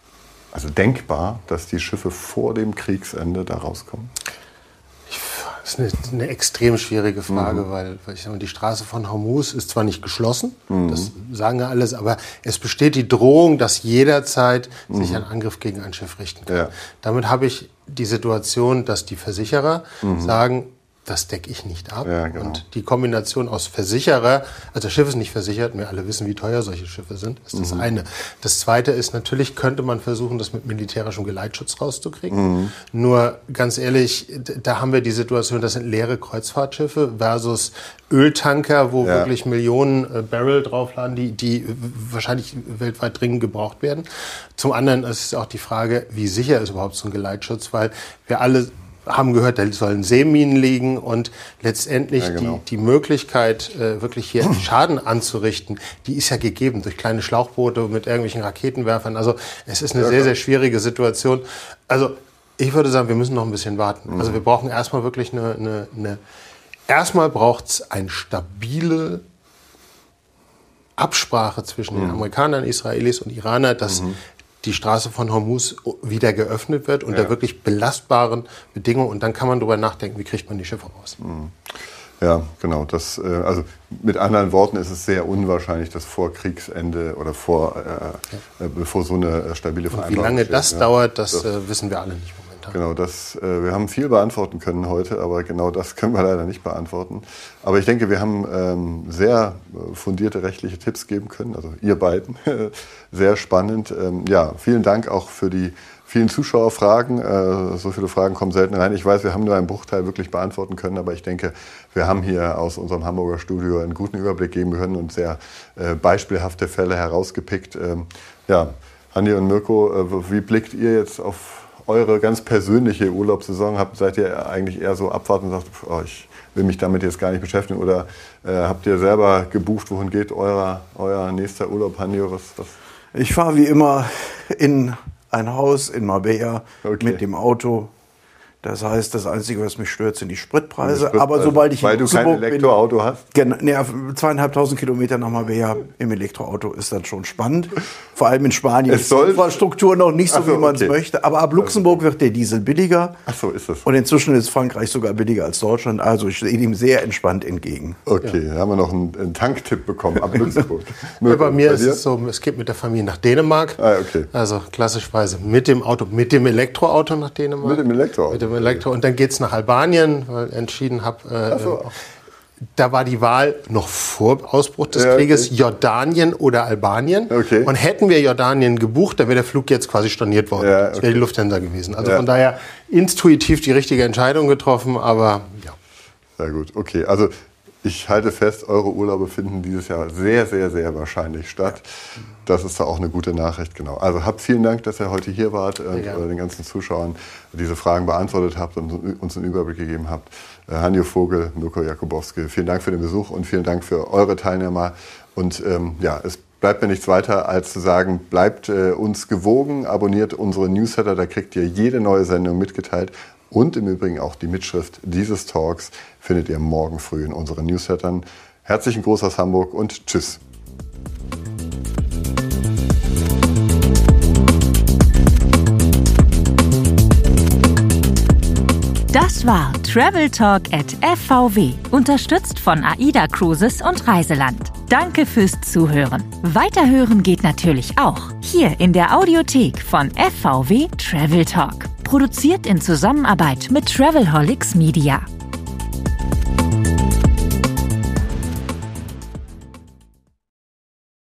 B: also denkbar, dass die Schiffe vor dem Kriegsende da rauskommen?
C: Das Das ist eine, eine extrem schwierige Frage, mhm. weil, weil ich sag mal, die Straße von Hormuz ist zwar nicht geschlossen, mhm. das sagen ja alles, aber es besteht die Drohung, dass jederzeit mhm. sich ein Angriff gegen ein Schiff richten kann. Ja. Damit habe ich die Situation, dass die Versicherer mhm. sagen, das decke ich nicht ab. Ja, genau. Und die Kombination aus Versicherer, also das Schiff ist nicht versichert, wir alle wissen, wie teuer solche Schiffe sind, ist das mhm. eine. Das zweite ist, natürlich könnte man versuchen, das mit militärischem Geleitschutz rauszukriegen. Mhm. Nur ganz ehrlich, da haben wir die Situation, das sind leere Kreuzfahrtschiffe versus Öltanker, wo ja. wirklich Millionen äh, Barrel draufladen, die, die wahrscheinlich weltweit dringend gebraucht werden. Zum anderen ist es auch die Frage, wie sicher ist überhaupt so ein Geleitschutz, weil wir alle haben gehört, da sollen Seeminen liegen und letztendlich ja, genau. die, die Möglichkeit, äh, wirklich hier Schaden anzurichten, die ist ja gegeben durch kleine Schlauchboote mit irgendwelchen Raketenwerfern. Also es ist eine ja, sehr, klar. sehr schwierige Situation. Also ich würde sagen, wir müssen noch ein bisschen warten. Mhm. Also wir brauchen erstmal wirklich eine, eine, eine erstmal braucht es eine stabile Absprache zwischen mhm. den Amerikanern, Israelis und Iranern, dass mhm. die Straße von Hormuz wieder geöffnet wird unter ja. wirklich belastbaren Bedingungen. Und dann kann man darüber nachdenken, wie kriegt man die Schiffe raus.
B: Ja, genau. Das, also mit anderen Worten ist es sehr unwahrscheinlich, dass vor Kriegsende oder vor, äh, ja. bevor so eine stabile Vereinbarung
C: Wie lange
B: steht,
C: das
B: ja.
C: dauert, das, das äh, wissen wir alle nicht momentan.
B: Genau, das, äh, wir haben viel beantworten können heute, aber genau das können wir leider nicht beantworten. Aber ich denke, wir haben ähm, sehr fundierte rechtliche Tipps geben können, also ihr beiden. Sehr spannend. Ähm, ja, vielen Dank auch für die vielen Zuschauerfragen. Äh, so viele Fragen kommen selten rein. Ich weiß, wir haben nur einen Bruchteil wirklich beantworten können, aber ich denke, wir haben hier aus unserem Hamburger Studio einen guten Überblick geben können und sehr äh, beispielhafte Fälle herausgepickt. Ähm, ja, Hanni und Mirko, äh, wie blickt ihr jetzt auf eure ganz persönliche Urlaubssaison? Habt, seid ihr eigentlich eher so abwarten und sagt, oh, ich will mich damit jetzt gar nicht beschäftigen? Oder äh, habt ihr selber gebucht, wohin geht euer, euer nächster Urlaub, Hanni? Was, was?
D: Ich fahre wie immer in ein Haus in Marbella okay. mit dem Auto. Das heißt, das Einzige, was mich stört, sind die Spritpreise. Die Spritpreise. Aber sobald ich
B: Weil du kein Elektroauto bin, hast?
D: Genau, nee, zweieinhalbtausend Kilometer nach Marbella im Elektroauto ist dann schon spannend. Vor allem in Spanien ist die Infrastruktur noch nicht so, so wie man es okay. möchte. Aber ab Luxemburg wird der Diesel billiger.
B: Ach so, ist das.
D: Und inzwischen ist Frankreich sogar billiger als Deutschland. Also ich stehe ihm sehr entspannt entgegen.
B: Okay, ja. da haben wir noch einen, einen Tanktipp bekommen ab Luxemburg.
C: Ja, bei mir bei ist es so, es geht mit der Familie nach Dänemark. Ah, okay. Also klassischerweise mit dem Auto, mit dem Elektroauto nach Dänemark.
B: Mit dem Elektroauto.
C: Mit dem Elektro. Und dann geht es nach Albanien, weil ich entschieden habe, äh, so. da war die Wahl noch vor Ausbruch des ja, Krieges, okay. Jordanien oder Albanien. Okay. Und hätten wir Jordanien gebucht, dann wäre der Flug jetzt quasi storniert worden. Ja, okay. Das wäre die Lufthansa gewesen. Also ja. von daher intuitiv die richtige Entscheidung getroffen, aber ja.
B: Sehr gut, okay. Also ich halte fest, eure Urlaube finden dieses Jahr sehr, sehr, sehr wahrscheinlich statt. Ja. Das ist da auch eine gute Nachricht, genau. Also habt vielen Dank, dass ihr heute hier wart und ja. den ganzen Zuschauern diese Fragen beantwortet habt und uns einen Überblick gegeben habt. Hanni Vogel, Mirko Jakubowski, vielen Dank für den Besuch und vielen Dank für eure Teilnehmer. Und ähm, ja, es bleibt mir nichts weiter, als zu sagen, bleibt äh, uns gewogen, abonniert unsere Newsletter, da kriegt ihr jede neue Sendung mitgeteilt. Und im Übrigen auch die Mitschrift dieses Talks findet ihr morgen früh in unseren Newslettern. Herzlichen Gruß aus Hamburg und tschüss.
A: Das war Travel Talk at F V W, unterstützt von AIDA Cruises und Reiseland. Danke fürs Zuhören. Weiterhören geht natürlich auch hier in der Audiothek von F V W Travel Talk. Produziert in Zusammenarbeit mit Travelholics Media.